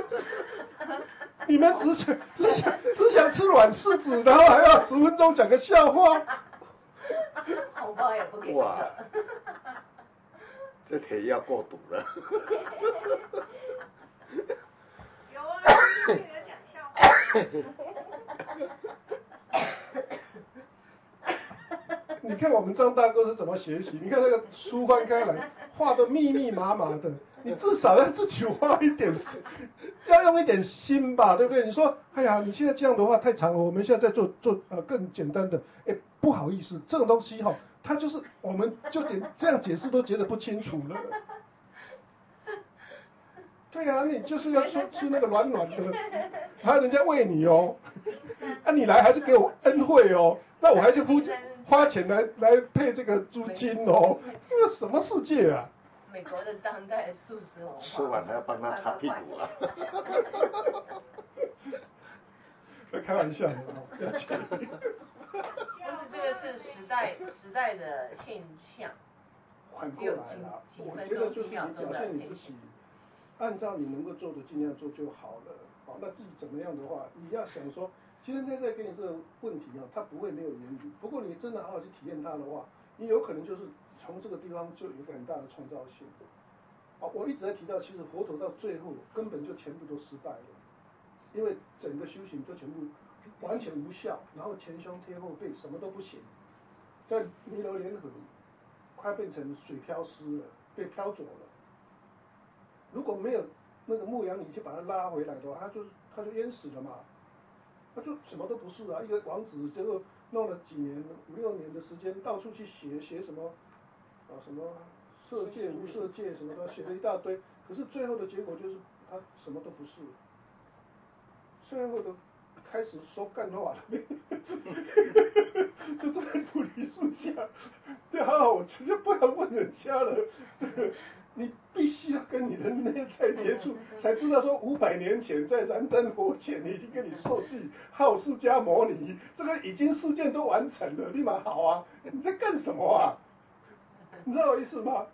你们只想吃软柿子，然后还要10分钟讲个笑话， 红包也不给。 哇，这铁要够堵了。 有啊，有讲笑话。 你看我们张大哥是怎么学习？你看那个书翻开来，画的密密麻麻的，你至少要自己花一点，要用一点心吧，对不对？你说，哎呀，你现在这样的话太长了，我们现在在做更简单的，不好意思，这种东西它就是我们就这样解释都觉得不清楚了。对啊，你就是要吃那个软软的，还有人家喂你你来还是给我恩惠那我还是花钱来配这个租金哦，这什么世界啊？ 美国的当代素食文化， 吃完还要帮他擦屁股啊。 开玩笑的不要紧。 不是这个是时代的现象。 反过来了，我觉得就是你表现你自己，按照你能够做的尽量做就好了。好，那至于怎么样的话，你要想说，其实内在给你这个问题啊，它不会没有言语。不过你真的好好去体验它的话，你有可能就是从这个地方就有一个很大的创造性。好，我一直在提到，其实佛陀到最后根本就全部都失败了，因为整个修行就全部完全无效，然后前胸贴后背什么都不行，在弥罗连河快变成水漂失了，被漂走了。如果没有那个牧羊女去把他拉回来的话，他就淹死了嘛，他就什么都不是啊，一个王子，结果弄了几年5、6年的时间，到处去写什么什么色戒无色戒什么的，写了一大堆，可是最后的结果就是他什么都不是，最后的开始说干话了，就坐在菩提树下，对啊，我直接不要问人家了，你必须要跟你的内在接触，才知道说500年前在燃灯佛前已经跟你受记好释迦牟尼，这个已经事件都完成了，立马好啊，你在干什么啊？你知道我意思吗？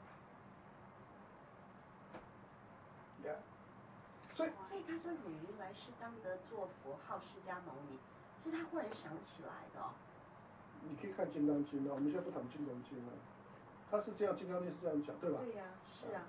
所以他说汝云来世当得作佛号释迦牟尼，是他忽然想起来的哦。 你可以看《金刚经》啊，我们现在不谈《金刚经》了，他是这样，《金刚经》是这样讲，对吧？ 对呀，是啊。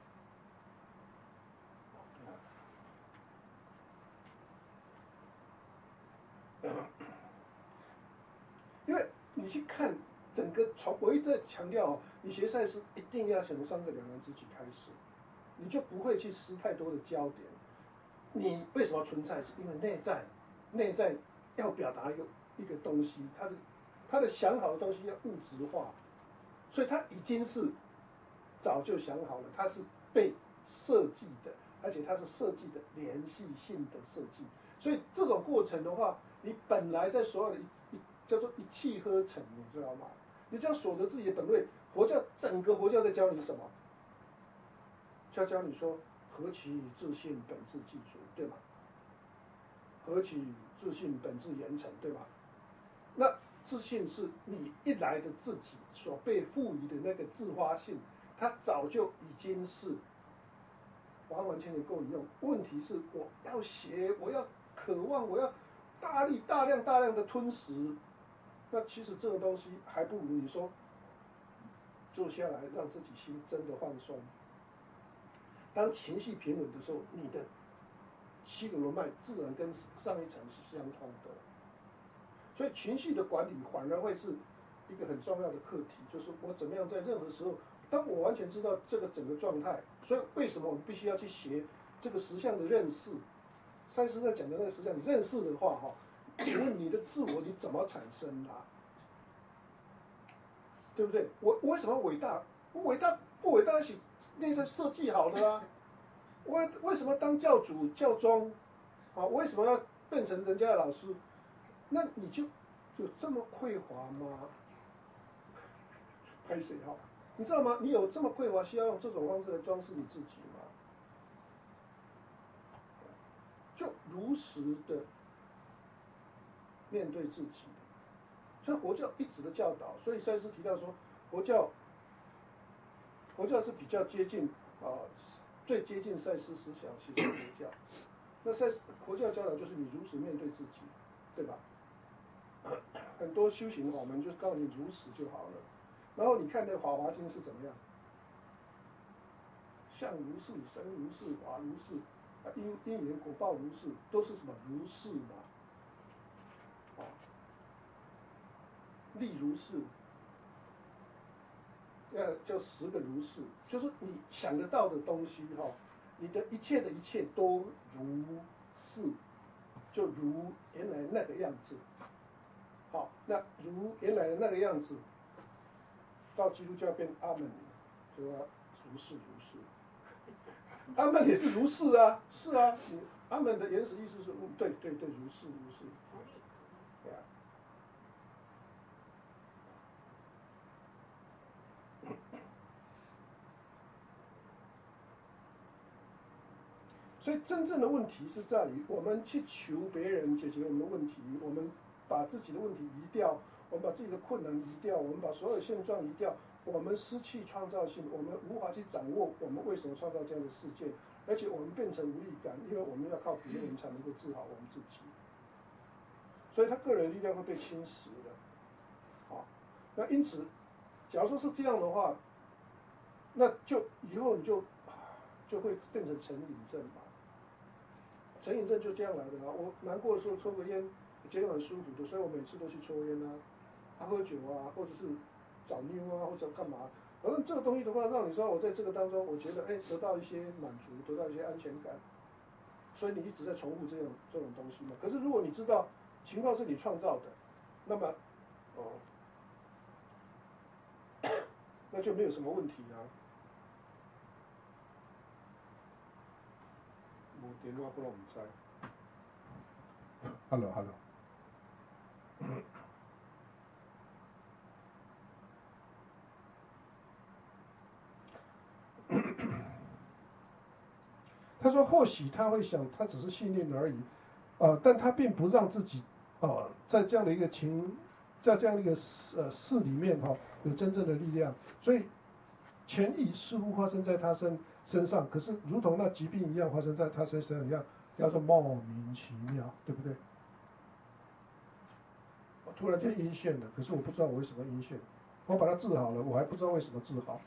因为你去看整个我一直在强调哦，你学赛事一定要从3个两难知己开始，你就不会去失太多的焦点。你为什么存在？是因为内在要表达一个东西，他的想好的东西要物质化，所以他已经是早就想好了，它是被设计的，而且它是设计的连续性的设计。所以这种过程的话，你本来在所有的叫做一气呵成，你知道吗？你只要守着自己的本位，整个佛教在教你什么？教你说何其自信本自具足，对吗？何其自信本自严成，对吧？那自信是你一来的自己所被赋予的那个自发性，它早就已经是完完全全够你用。问题是我要学，我要渴望，我要大量的吞食，那其实这个东西还不如你说坐下来让自己心真的放松。当情绪平稳的时候，你的7个轮脉自然跟上一层是相通的。所以情绪的管理反而会是一个很重要的课题，就是我怎么样在任何时候，当我完全知道这个整个状态，所以为什么我们必须要去学这个实相的认识？赛斯在讲的那个实相，你认识的话哈，请问你的自我你怎么产生的？对不对？我为什么伟大？我伟大不伟大是内在设计好的啊。我为什么当教主教宗？啊，为什么要变成人家的老师？那你就有这么匮乏吗？拍谁哈？你知道吗？你有这么匮乏，需要用这种方式来装饰你自己吗？就如实的面对自己。所以佛教一直的教导，所以赛斯提到说，佛教是比较接近最接近赛斯思想，其实是佛教。那佛教教导就是你如实面对自己，对吧？很多修行法门就是告诉你如实就好了。然后你看那《法华经》是怎么样？相如是，身如是，法如是，因缘果报如是，都是什么如是嘛？力如是，叫10个如是，就是你想得到的东西你的一切的一切都如是，就如原来那个样子。好，那如原来的那个样子，到基督教变阿门，就要如是如是。阿门也是如是啊，是啊，阿门的原始意思是对，如是如是。对啊。 所以真正的问题是在于我们去求别人解决我们的问题，我们把自己的问题移掉，我们把自己的困难移掉，我们把所有现状移掉，我们失去创造性，我们无法去掌握我们为什么创造这样的世界，而且我们变成无力感，因为我们要靠别人才能够治好我们自己，所以他个人力量会被侵蚀的。好，那因此，假如说是这样的话，那就以后你就会变成成瘾症嘛。成瘾症就这样来的啊！我难过的时候抽个烟，觉得蛮舒服的，所以我每次都去抽烟啊，喝酒啊，或者是找妞啊，或者干嘛。反正这个东西的话，让你说我在这个当中，我觉得得到一些满足，得到一些安全感，所以你一直在重复这种东西嘛。可是如果你知道情况是你创造的，那么那就没有什么问题啊。无电话我都唔知。Hello。他说或许他会想，他只是训练而已，但他并不让自己在这样的一个在这样的一个事里面有真正的力量，所以权益似乎发生在他身上，可是如同那疾病一样发生在他身上一样，叫做莫名其妙，对不对？我突然间晕眩了，可是我不知道我为什么晕眩，我把它治好了，我还不知道为什么治好。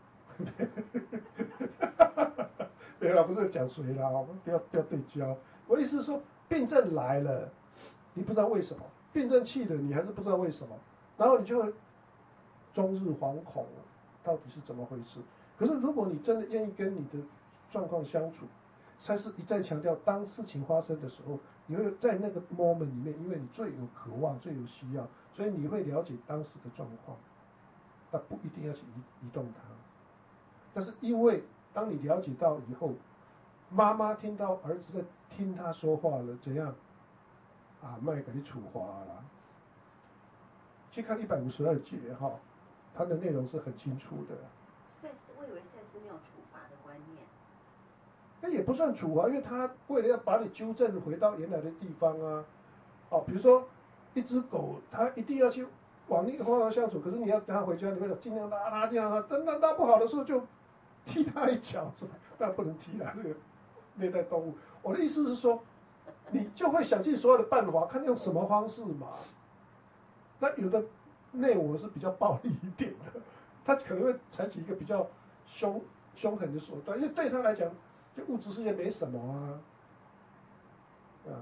没有啦，不是讲谁啦，我们不要对焦。我的意思是说，病症来了，你不知道为什么；病症去了，你还是不知道为什么，然后你就会终日惶恐，到底是怎么回事？可是如果你真的愿意跟你的状况相处，才是一再强调，当事情发生的时候，你会在那个 moment 里面，因为你最有渴望、最有需要，所以你会了解当时的状况，那不一定要去移动它。但是因为当你了解到以后，妈妈听到儿子在听他说话了，怎样？卖给你处罚了。去看152节它的内容是很清楚的。 我以为赛斯没有处罚的观念。 那也不算处罚，因为他为了要把你纠正回到原来的地方啊。比如说一只狗，它一定要去往那个方向相处，可是你要等它回家，你会尽量拉它这样等拉不好的时候就踢它一脚，但不能踢啊，这个虐待动物。我的意思是说，你就会想尽所有的办法，看用什么方式嘛。那有的内我是比较暴力一点的，他可能会采取一个比较凶狠的手段，因为对他来讲，就物质世界没什么啊。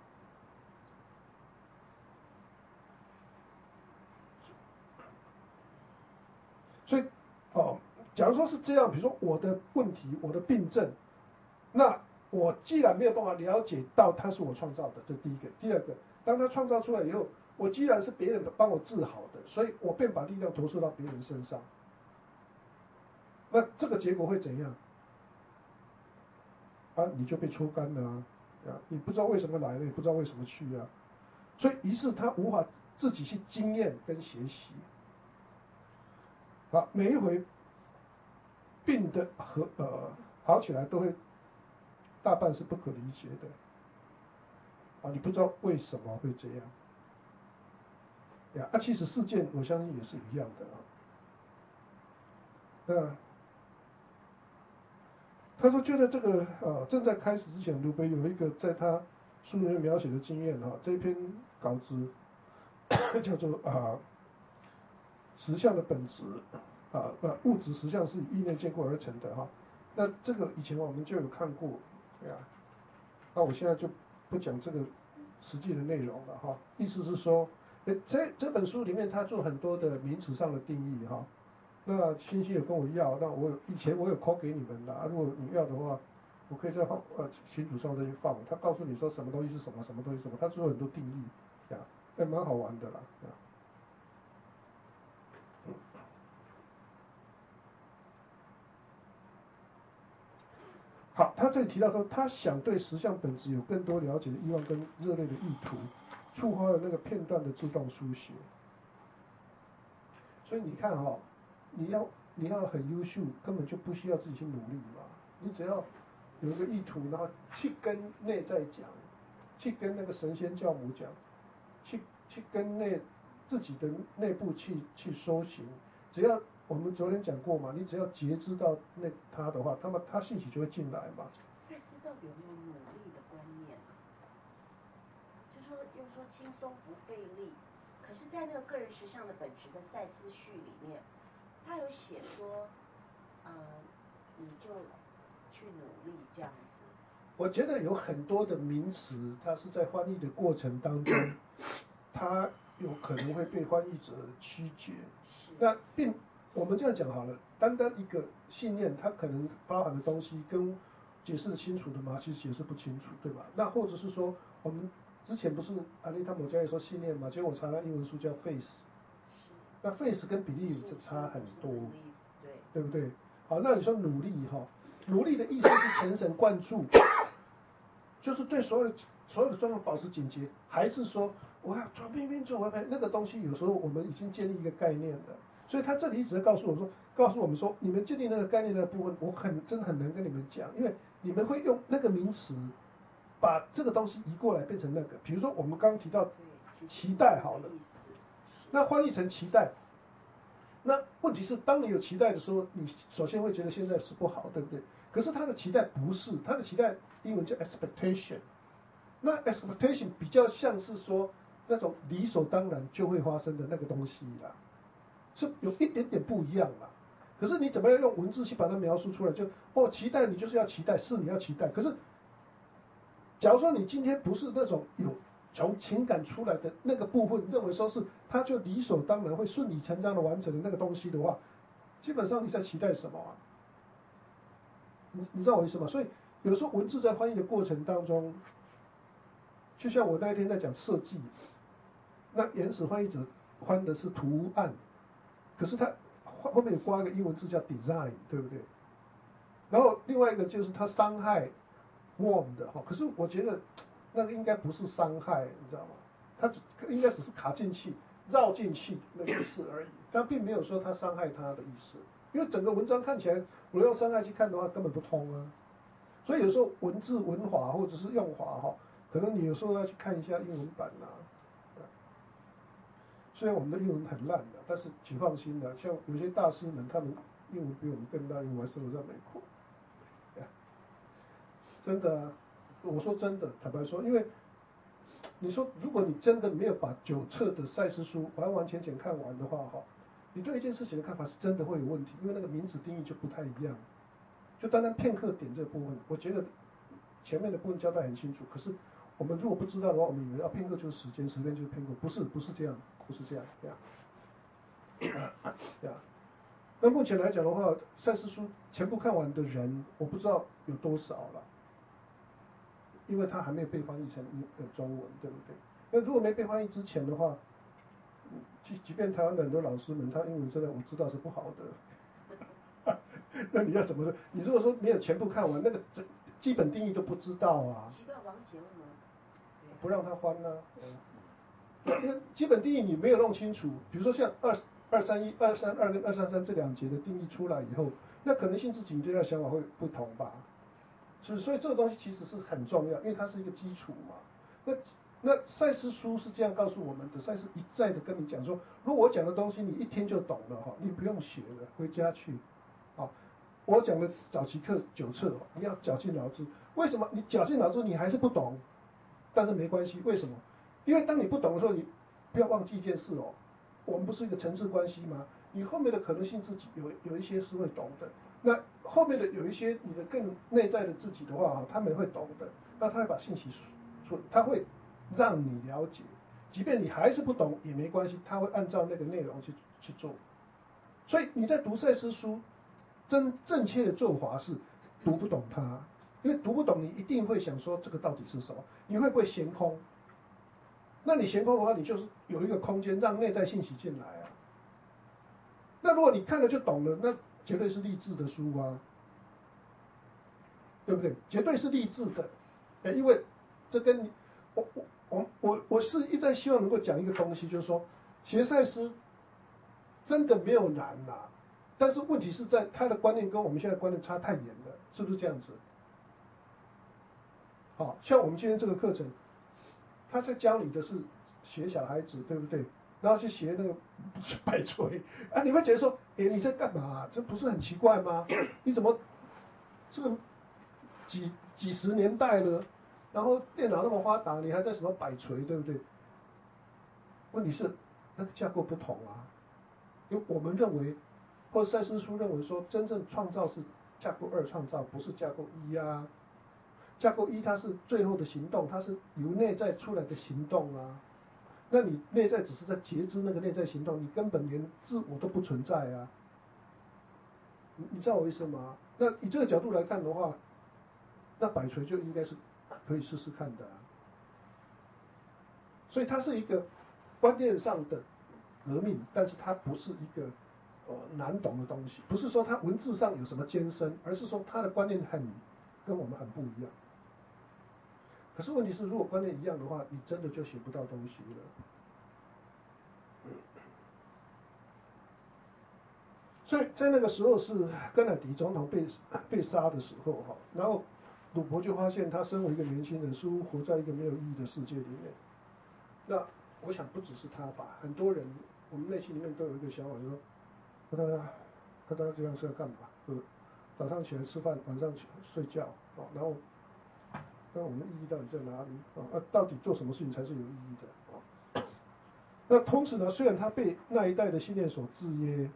所以假如说是这样，比如说我的问题，我的病症，那我既然没有办法了解到它是我创造的，这第一个。第二个，当他创造出来以后，我既然是别人帮我治好的，所以我便把力量投射到别人身上。那这个结果会怎样？你就被抽干了啊！你不知道为什么来了，也不知道为什么去啊。所以于是他无法自己去经验跟学习。每一回病的好起来都会大半是不可理解的。你不知道为什么会这样。其实事件我相信也是一样的他说就在这个正在开始之前，卢贝有一个在他书里面描写的经验这一篇稿子叫做实相的本质物质实相是以意念建构而成的那这个以前我们就有看过那我现在就不讲这个实际的内容了意思是说这本书里面他做很多的名词上的定义那星星有跟我要，那以前我有 call 给你们的如果你要的话，我可以在群组上再去放。他告诉你说什么东西是什么，什么东西是什么，他做很多定义蛮好玩的啦好，他这里提到说，他想对实相本质有更多了解的欲望跟热烈的意图，触发了那个片段的自动书写。所以你看你要很优秀，根本就不需要自己去努力嘛。你只要有一个意图，然后去跟内在讲，去跟那个神仙教母讲，去跟自己的内部去修行。只要我们昨天讲过嘛，你只要觉知到他的话，他信息就会进来嘛。 赛斯到底有没有努力的观念啊？就说又说轻松不费力，可是，在那个个人实相的本质的赛斯序里面，他有写说，你就去努力这样子。 我觉得有很多的名词，它是在翻译的过程当中，它有可能会被翻译者曲解。那我们这样讲好了，单单一个信念，它可能包含的东西跟解释的清楚的嘛，其实解释不清楚，对吧？那或者是说，我们之前不是安妮塔某家也说信念嘛，结果我查了英文书叫 faith， 那 faith 跟belief 是差很多，对不对？好，那你说努力哈，努力的意思是全神贯注，就是对所有的状况保持警觉，还是说我要做拼命做完美？那个东西有时候我们已经建立一个概念了。所以他这里一直在告诉我们说，你们建立那个概念的部分，我真的很难跟你们讲，因为你们会用那个名词把这个东西移过来变成那个。比如说我们刚刚提到期待好了，那翻译成期待，那问题是当你有期待的时候，你首先会觉得现在是不好，对不对？可是他的期待不是，他的期待英文叫 expectation， 那 expectation 比较像是说那种理所当然就会发生的那个东西啦。是有一点点不一样啦，可是你怎么样用文字去把它描述出来？期待你就是要期待，是你要期待。可是，假如说你今天不是那种有从情感出来的那个部分，认为说是它就理所当然会顺理成章的完成的那个东西的话，基本上你在期待什么啊？你知道我意思吗？所以有时候文字在翻译的过程当中，就像我那一天在讲设计，那原始翻译者翻的是图案。可是它后面有挂一个英文字叫 design， 对不对？然后另外一个就是它伤害 warm 的哈，可是我觉得那个应该不是伤害，你知道吗？它应该只是卡进去、绕进去那个意思而已，但并没有说它伤害它的意思。因为整个文章看起来，我用伤害去看的话根本不通啊。所以有时候文字文法或者是用法哈，可能你有时候要去看一下英文版啊。虽然我们的英文很烂的，但是请放心的，像有些大师们，他们英文比我们更烂，因为我还生活在美国。真的啊，我说真的，坦白说，因为你说如果你真的没有把9册的赛斯书完完全全看完的话，哈，你对一件事情的看法是真的会有问题，因为那个名词定义就不太一样。就单单片刻点这部分，我觉得前面的部分交代很清楚，可是我们如果不知道的话，我们以为片刻就是时间，时间就是片刻，不是这样。不是这样，对啊。那目前来讲的话，赛斯书全部看完的人，我不知道有多少了，因为它还没有被翻译成中文，对不对？那如果没被翻译之前的话，即便台湾的很多老师们，他英文真的我知道是不好的，那你要怎么说？你如果说没有全部看完，那个基本定义都不知道啊。 奇怪，王姐为什么不让他翻呢？因为基本定义你没有弄清楚，比如说像232跟233这2节的定义出来以后，那可能性自己对他的想法会不同吧。所以这个东西其实是很重要，因为它是一个基础嘛。那赛斯书是这样告诉我们的，赛斯一再的跟你讲说，如果我讲的东西你一天就懂了哈，你不用学了，回家去。好，我讲的早期课9册，你要绞尽脑汁。为什么你绞尽脑汁你还是不懂？但是没关系，为什么？因为当你不懂的时候，你不要忘记一件事哦，我们不是一个层次关系吗？你后面的可能性自己有一些是会懂的，那后面的有一些你的更内在的自己的话，他们会懂的，那他会把信息他会让你了解，即便你还是不懂也没关系，他会按照那个内容去做。所以你在读赛斯书，正确的做法是读不懂它，因为读不懂，你一定会想说这个到底是什么？你会不会闲空？那你闲空的话，你就是有一个空间让内在信息进来啊。那如果你看了就懂了，那绝对是励志的书啊，对不对？绝对是励志的，因为这跟你我是一直在希望能够讲一个东西，就是说学赛斯真的没有难啦，但是问题是在他的观念跟我们现在观念差太远了，是不是这样子？ 好，像我们今天这个课程，他在教你的是学小孩子，对不对？然后去学那个摆锤啊，你会觉得说，哎，你在干嘛？这不是很奇怪吗？你怎么这个几十年代了，然后电脑那么发达，你还在什么摆锤，对不对？问题是那个架构不同啊，因为我们认为，或者赛斯书认为说，真正创造是架构2创造，不是架构1啊。架构1它是最后的行动，它是由内在出来的行动啊。那你内在只是在觉知那个内在行动，你根本连自我都不存在啊。你知道我意思吗？那以这个角度来看的话，那摆锤就应该是可以试试看的啊。所以它是一个观念上的革命，但是它不是一个难懂的东西，不是说它文字上有什么艰深，而是说它的观念跟我们很不一样。可是问题是，如果观念一样的话，你真的就学不到东西了。所以在那个时候是甘乃迪总统被杀的时候哈，然后鲁伯就发现他身为一个年轻人，似乎活在一个没有意义的世界里面。那我想不只是他吧，很多人我们内心里面都有一个想法，就说他这样是要干嘛？早上起来吃饭，晚上睡觉，然后那我们意义到底在哪里到底做什么事情才是有意义的那同时呢，虽然他被那一代的信念所制约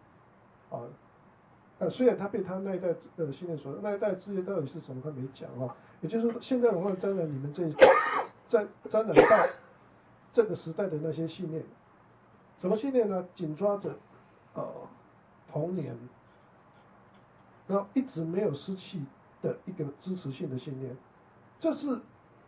虽然他被他那一代信念所那一代制约到底是什么，他没讲也就是说，现在文化沾染你们沾染到这个时代的那些信念，什么信念呢？紧抓着童年，然后一直没有失去的一个支持性的信念，这是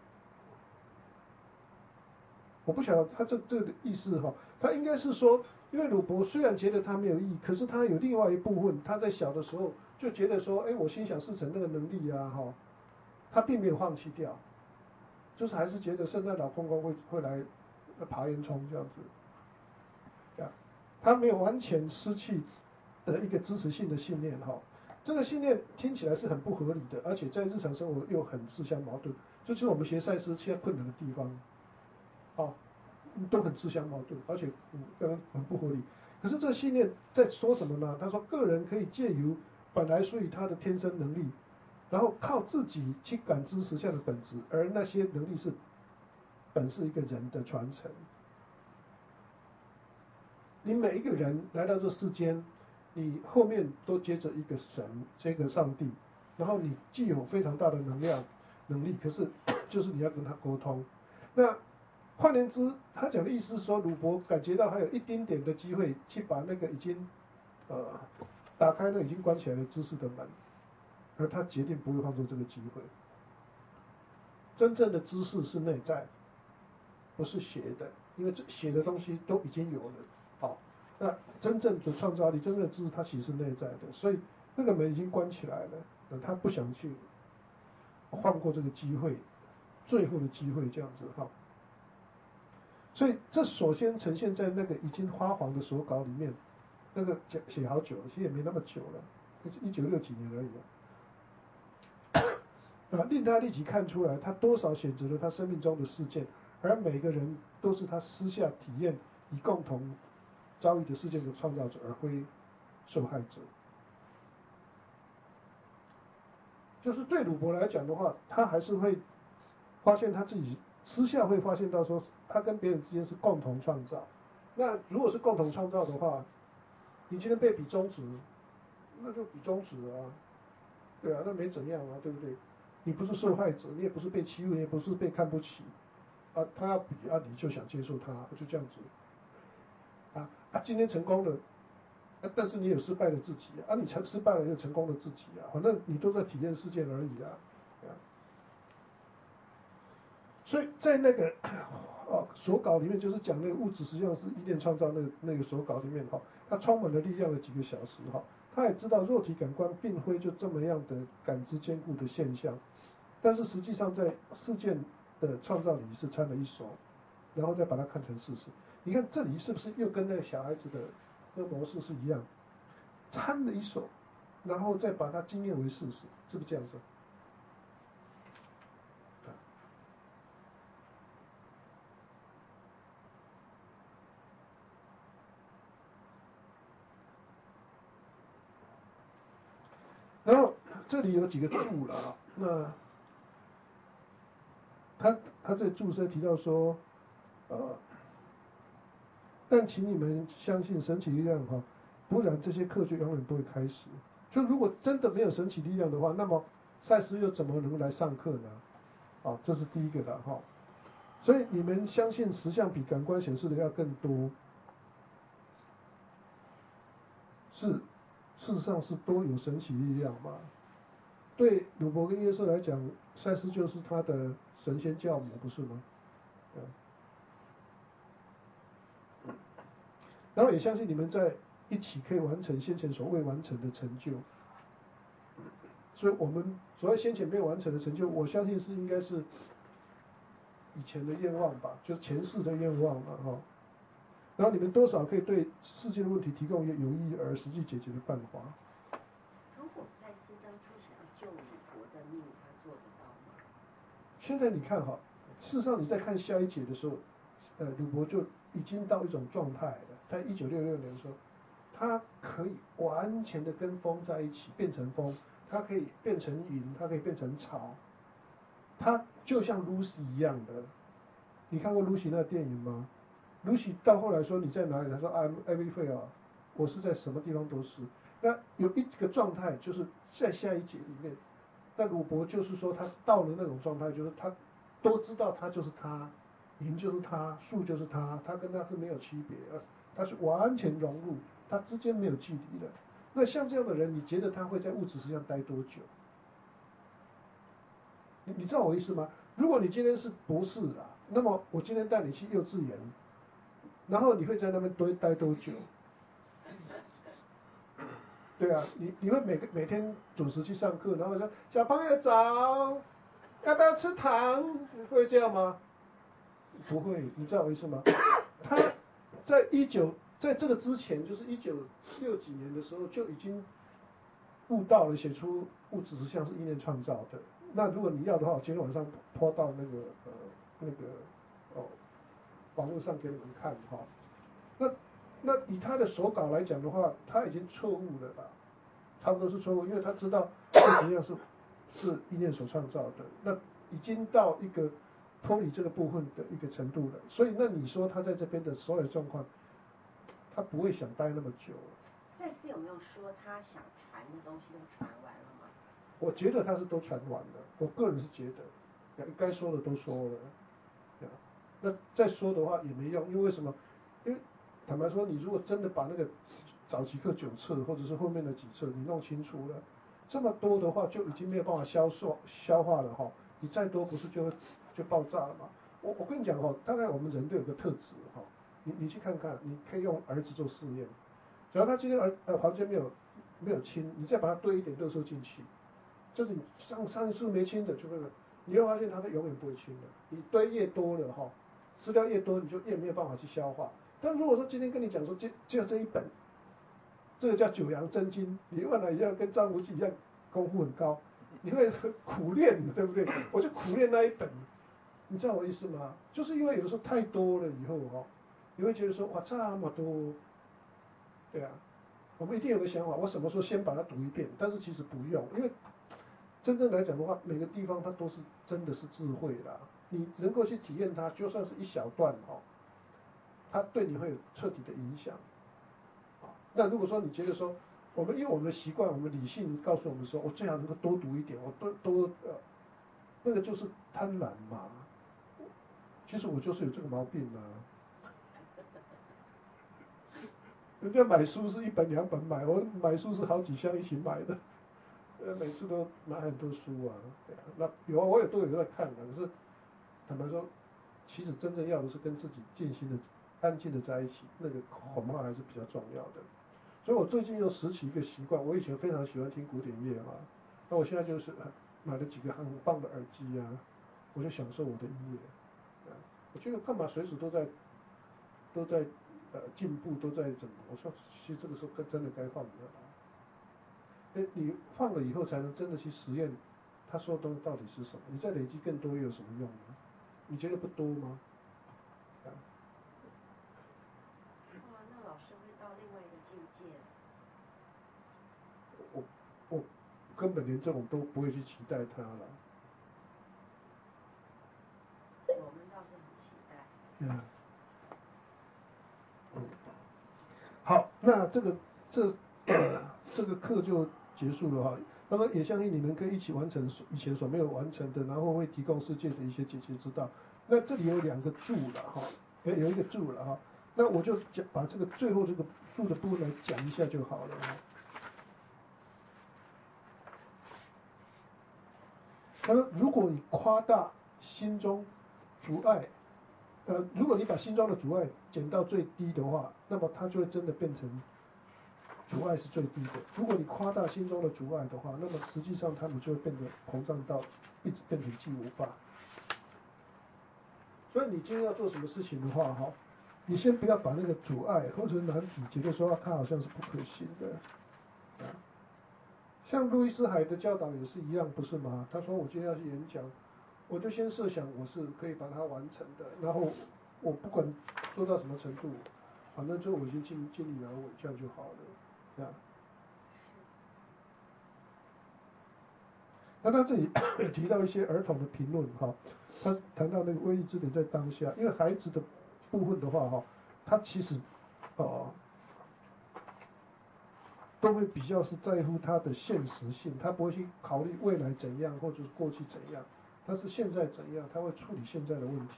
我不晓得他这个意思他应该是说，因为鲁伯虽然觉得他没有意义，可是他有另外一部分，他在小的时候就觉得说，我心想事成那个能力他并没有放弃掉，就是还是觉得圣诞老公公会来爬烟囱这样子，他没有完全失去的一个支持性的信念这个信念听起来是很不合理的，而且在日常生活又很自相矛盾，这就是我们学赛斯现在困难的地方都很自相矛盾，而且很不合理。可是这个信念在说什么呢？他说，个人可以借由本来属于他的天生能力，然后靠自己去感知实相的本质，而那些能力本是一个人的传承。你每一个人来到这世间，你后面都接着一个神，这个上帝，然后你既有非常大的能力，可是就是你要跟他沟通。那换言之，他讲的意思是说，鲁伯感觉到还有一丁点的机会去把那个已经打开了已经关起来的知识的门，而他决定不会放过这个机会。真正的知识是内在，不是写的，因为写的东西都已经有了。那真正的创造力，真正的知识，它其实是内在的，所以那个门已经关起来了，他不想去放过这个机会，最后的机会这样子所以这首先呈现在那个已经发黄的手稿里面，那个写好久了，其实也没那么久了，1960几年而已令他立即看出来，他多少选择了他生命中的事件，而每个人都是他私下体验以共同遭遇的事件的创造者，而非受害者。就是对鲁伯来讲的话，他还是会发现他自己私下会发现到说，他跟别人之间是共同创造。那如果是共同创造的话，你今天被比中指，那就比中指对那没怎样对不对？你不是受害者，你也不是被欺负，你也不是被看不起他要比你就想接受他，就这样子今天成功了但是你有失败的自己你失败了也有成功的自己反正你都在体验事件而已所以在那个手稿里面，就是讲那个物质实际上是意念创造那个手稿里面它充满了力量的几个小时他也知道肉体感官并非就这么样的感知坚固的现象，但是实际上在事件的创造里是掺了一手，然后再把它看成事实。你看这里是不是又跟那个小孩子的那个模式是一样，掺了一手，然后再把它经验为事实，是不是这样子？ 然后这里有几个注了啊，那他这注是提到说，但请你们相信神奇力量哈，不然这些课就永远不会开始。就如果真的没有神奇力量的话，那么赛斯又怎么能来上课呢？啊，这是第一个的哈。所以你们相信实相比感官显示的要更多，事实上是都有神奇力量嘛？对鲁伯跟耶稣来讲，赛斯就是他的神仙教母，不是吗？然后也相信你们在一起可以完成先前所未完成的成就。所以我们所谓先前没有完成的成就，我相信是应该是以前的愿望吧，就前世的愿望嘛，哈。然后你们多少可以对世界的问题提供一个有意义而实际解决的办法。 如果赛斯当初想要救鲁伯的命，他做得到吗？ 现在你看哈，事实上你在看下一节的时候，鲁伯就已经到一种状态了。在1966年的时候，他可以完全的跟风在一起，变成风，它可以变成云，它可以变成草，它就像 Lucy 一样的。你看过 Lucy 那个电影吗？Lucy 到后来说你在哪里？他说 I'm everywhere， 我是在什么地方都是。那有一个状态就是在下一节里面，那鲁伯就是说他到了那种状态，就是他都知道他就是他，云就是他，树就是他，他跟他是没有区别，他是完全融入，他之间没有距离的。那像这样的人，你觉得他会在物质实上待多久？你知道我意思吗？如果你今天是博士啦，那么我今天带你去幼稚园，然后你会在那边待多久？对啊，你会每天准时去上课，然后说小朋友早，要不要吃糖？会这样吗？不会，你知道我意思吗？他在这个之前，就是1960几年的时候就已经悟到了，写出物质实相是意念创造的。那如果你要的话，我今天晚上抛到那个网络上给你们看哈。那以他的手稿来讲的话，他已经错误了吧？差不多是错误，因为他知道实际上是意念所创造的，那已经到一个脱离这个部分的一个程度了。所以那你说他在这边的所有状况，他不会想待那么久。 赛斯有没有说他想传的东西都传完了吗？ 我觉得他是都传完了，我个人是觉得，该说的都说了。那再说的话也没用，因为为什么？因为坦白说，你如果真的把那个早期课9册或者是后面的几册你弄清楚了，这么多的话就已经没有办法消化了哈。你再多不是就爆炸了吗？我跟你讲哈，大概我们人都有个特质哈，你去看看，你可以用儿子做试验，只要他今天房间没有清，你再把它堆一点垃圾进去，就是你上一次没清的就会，你会发现它都永远不会清的。你堆越多了哈，资料越多，你就越没有办法去消化。但如果说今天跟你讲说只有这一本，这个叫九阳真经，你未来也要跟张无忌一样功夫很高，你会苦练，对不对？我就苦练那一本，你知道我意思吗？就是因为有的时候太多了以后哦，你会觉得说哇这么多，对啊，我们一定有个想法，我什么时候先把它读一遍？但是其实不用，因为真正来讲的话，每个地方它都是真的是智慧啦，你能够去体验它，就算是一小段哦，它对你会有彻底的影响。那如果说你觉得说，因为我们的习惯，我们理性告诉我们说，我最好能够多读一点，我那个就是贪婪嘛。其实我就是有这个毛病啊。人家买书是1本2本买，我买书是好几箱一起买的，每次都买很多书啊。对啊，那我也都有在看的，可是坦白说，其实真正要的是跟自己静心的、安静的在一起，那个恐怕还是比较重要的。所以我最近又拾起一个习惯，我以前非常喜欢听古典乐嘛，那我现在就是买了几个很棒的耳机啊，我就享受我的音乐。我觉得干嘛随时都在进步，都在怎么？我说其实这个时候真的该放的了。你放了以后才能真的去实验，他说的东西到底是什么？你再累积更多又有什么用呢？你觉得不多吗？ 哇，那老师会到另外一个境界。 根本连这种都不会去期待它了。 我们倒是很期待。 好，那这个课就结束了哈。他说也相信你们可以一起完成以前所没有完成的，然后会提供世界的一些解决之道。那这里有2个注了哈，有一个注了哈。那我就把这个最后这个注的部分来讲一下就好了哈。他说，如果你夸大心中阻碍，如果你把心中的阻碍减到最低的话，那么它就会真的变成阻碍是最低的。如果你夸大心中的阻碍的话，那么实际上它们就会变得膨胀到一直变成巨无霸。所以你今天要做什么事情的话，哈，你先不要把那个阻碍或者难题觉得说它好像是不可行的。像路易斯海的教导也是一样，不是吗？他说我今天要去演讲，我就先设想我是可以把它完成的，然后我不管做到什么程度，反正最后我已经尽力而为，这样就好了，这样。那他这里提到一些儿童的评论哈，他谈到那个威力之点在当下，因为孩子的部分的话哈，他其实都会比较是在乎他的现实性，他不会去考虑未来怎样或者是过去怎样，他是现在怎样，他会处理现在的问题。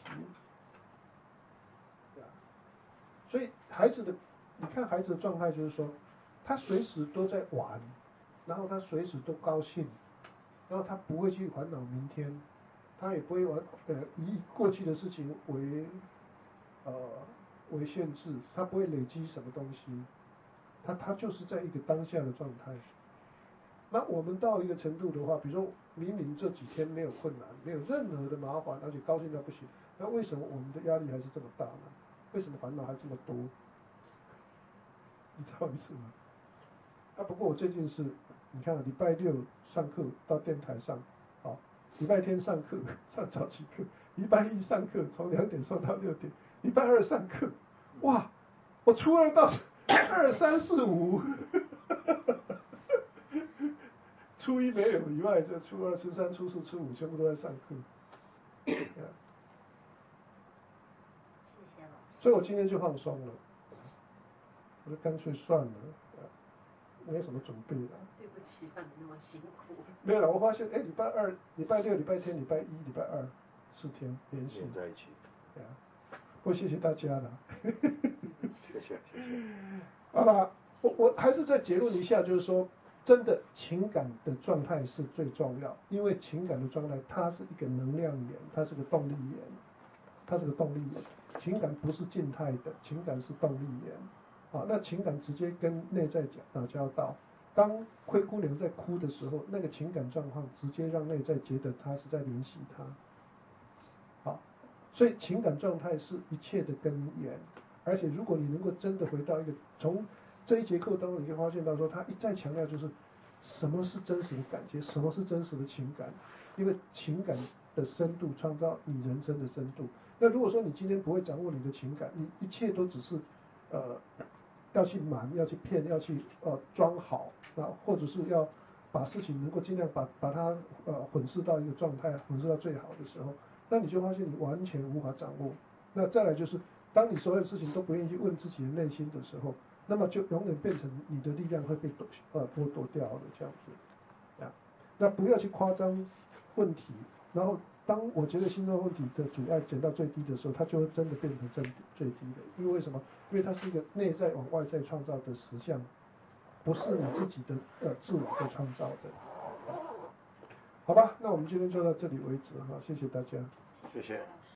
所以孩子的，你看孩子的状态就是说，他随时都在玩，然后他随时都高兴，然后他不会去烦恼明天，他也不会以过去的事情为限制，他不会累积什么东西。他就是在一个当下的状态。那我们到一个程度的话，比如说明明这几天没有困难，没有任何的麻烦，而且高兴到不行，那为什么我们的压力还是这么大呢？为什么烦恼还这么多？你知道意思吗？不过我最近是，你看礼拜6上课到电台上，礼拜天上课上早起课，礼拜1上课从2点上到6点，礼拜2上课，哇，我初2到2、3、4、5，初1没有以外，就初2、初3、初4、初5全部都在上课。 谢谢老师。 所以我今天就放松了，我就干脆算了，没什么准备了。 对不起让你那么辛苦。 没有了，我发现礼拜2、礼拜6、礼拜天、礼拜1、礼拜2 4天连续在一起。 对啊，不过谢谢大家了。 谢谢。 好了，我还是再结论一下，就是说，真的情感的状态是最重要，因为情感的状态它是一个能量源，它是个动力源，它是个动力源。情感不是静态的，情感是动力源。那情感直接跟内在打交道。当灰姑娘在哭的时候，那个情感状况直接让内在觉得她是在联系她。所以情感状态是一切的根源。而且如果你能够真的回到一个，从这一节课当中你会发现到说，他一再强调就是什么是真实的感觉，什么是真实的情感，因为情感的深度创造你人生的深度。那如果说你今天不会掌握你的情感，你一切都只是要去瞒，要去骗，要去装好，或者是要把事情能够尽量把它混饰到一个状态，混饰到最好的时候，那你就发现你完全无法掌握。那再来就是，当你所有的事情都不愿意去问自己的内心的时候，那么就永远变成你的力量会被剥夺掉的这样子。那不要去夸张问题，然后当我觉得心中问题的阻碍减到最低的时候，它就会真的变成最低的。因为为什么？因为它是一个内在往外在创造的实相，不是你自己的自我在创造的。好吧，那我们今天就到这里为止哈，谢谢大家。 谢谢。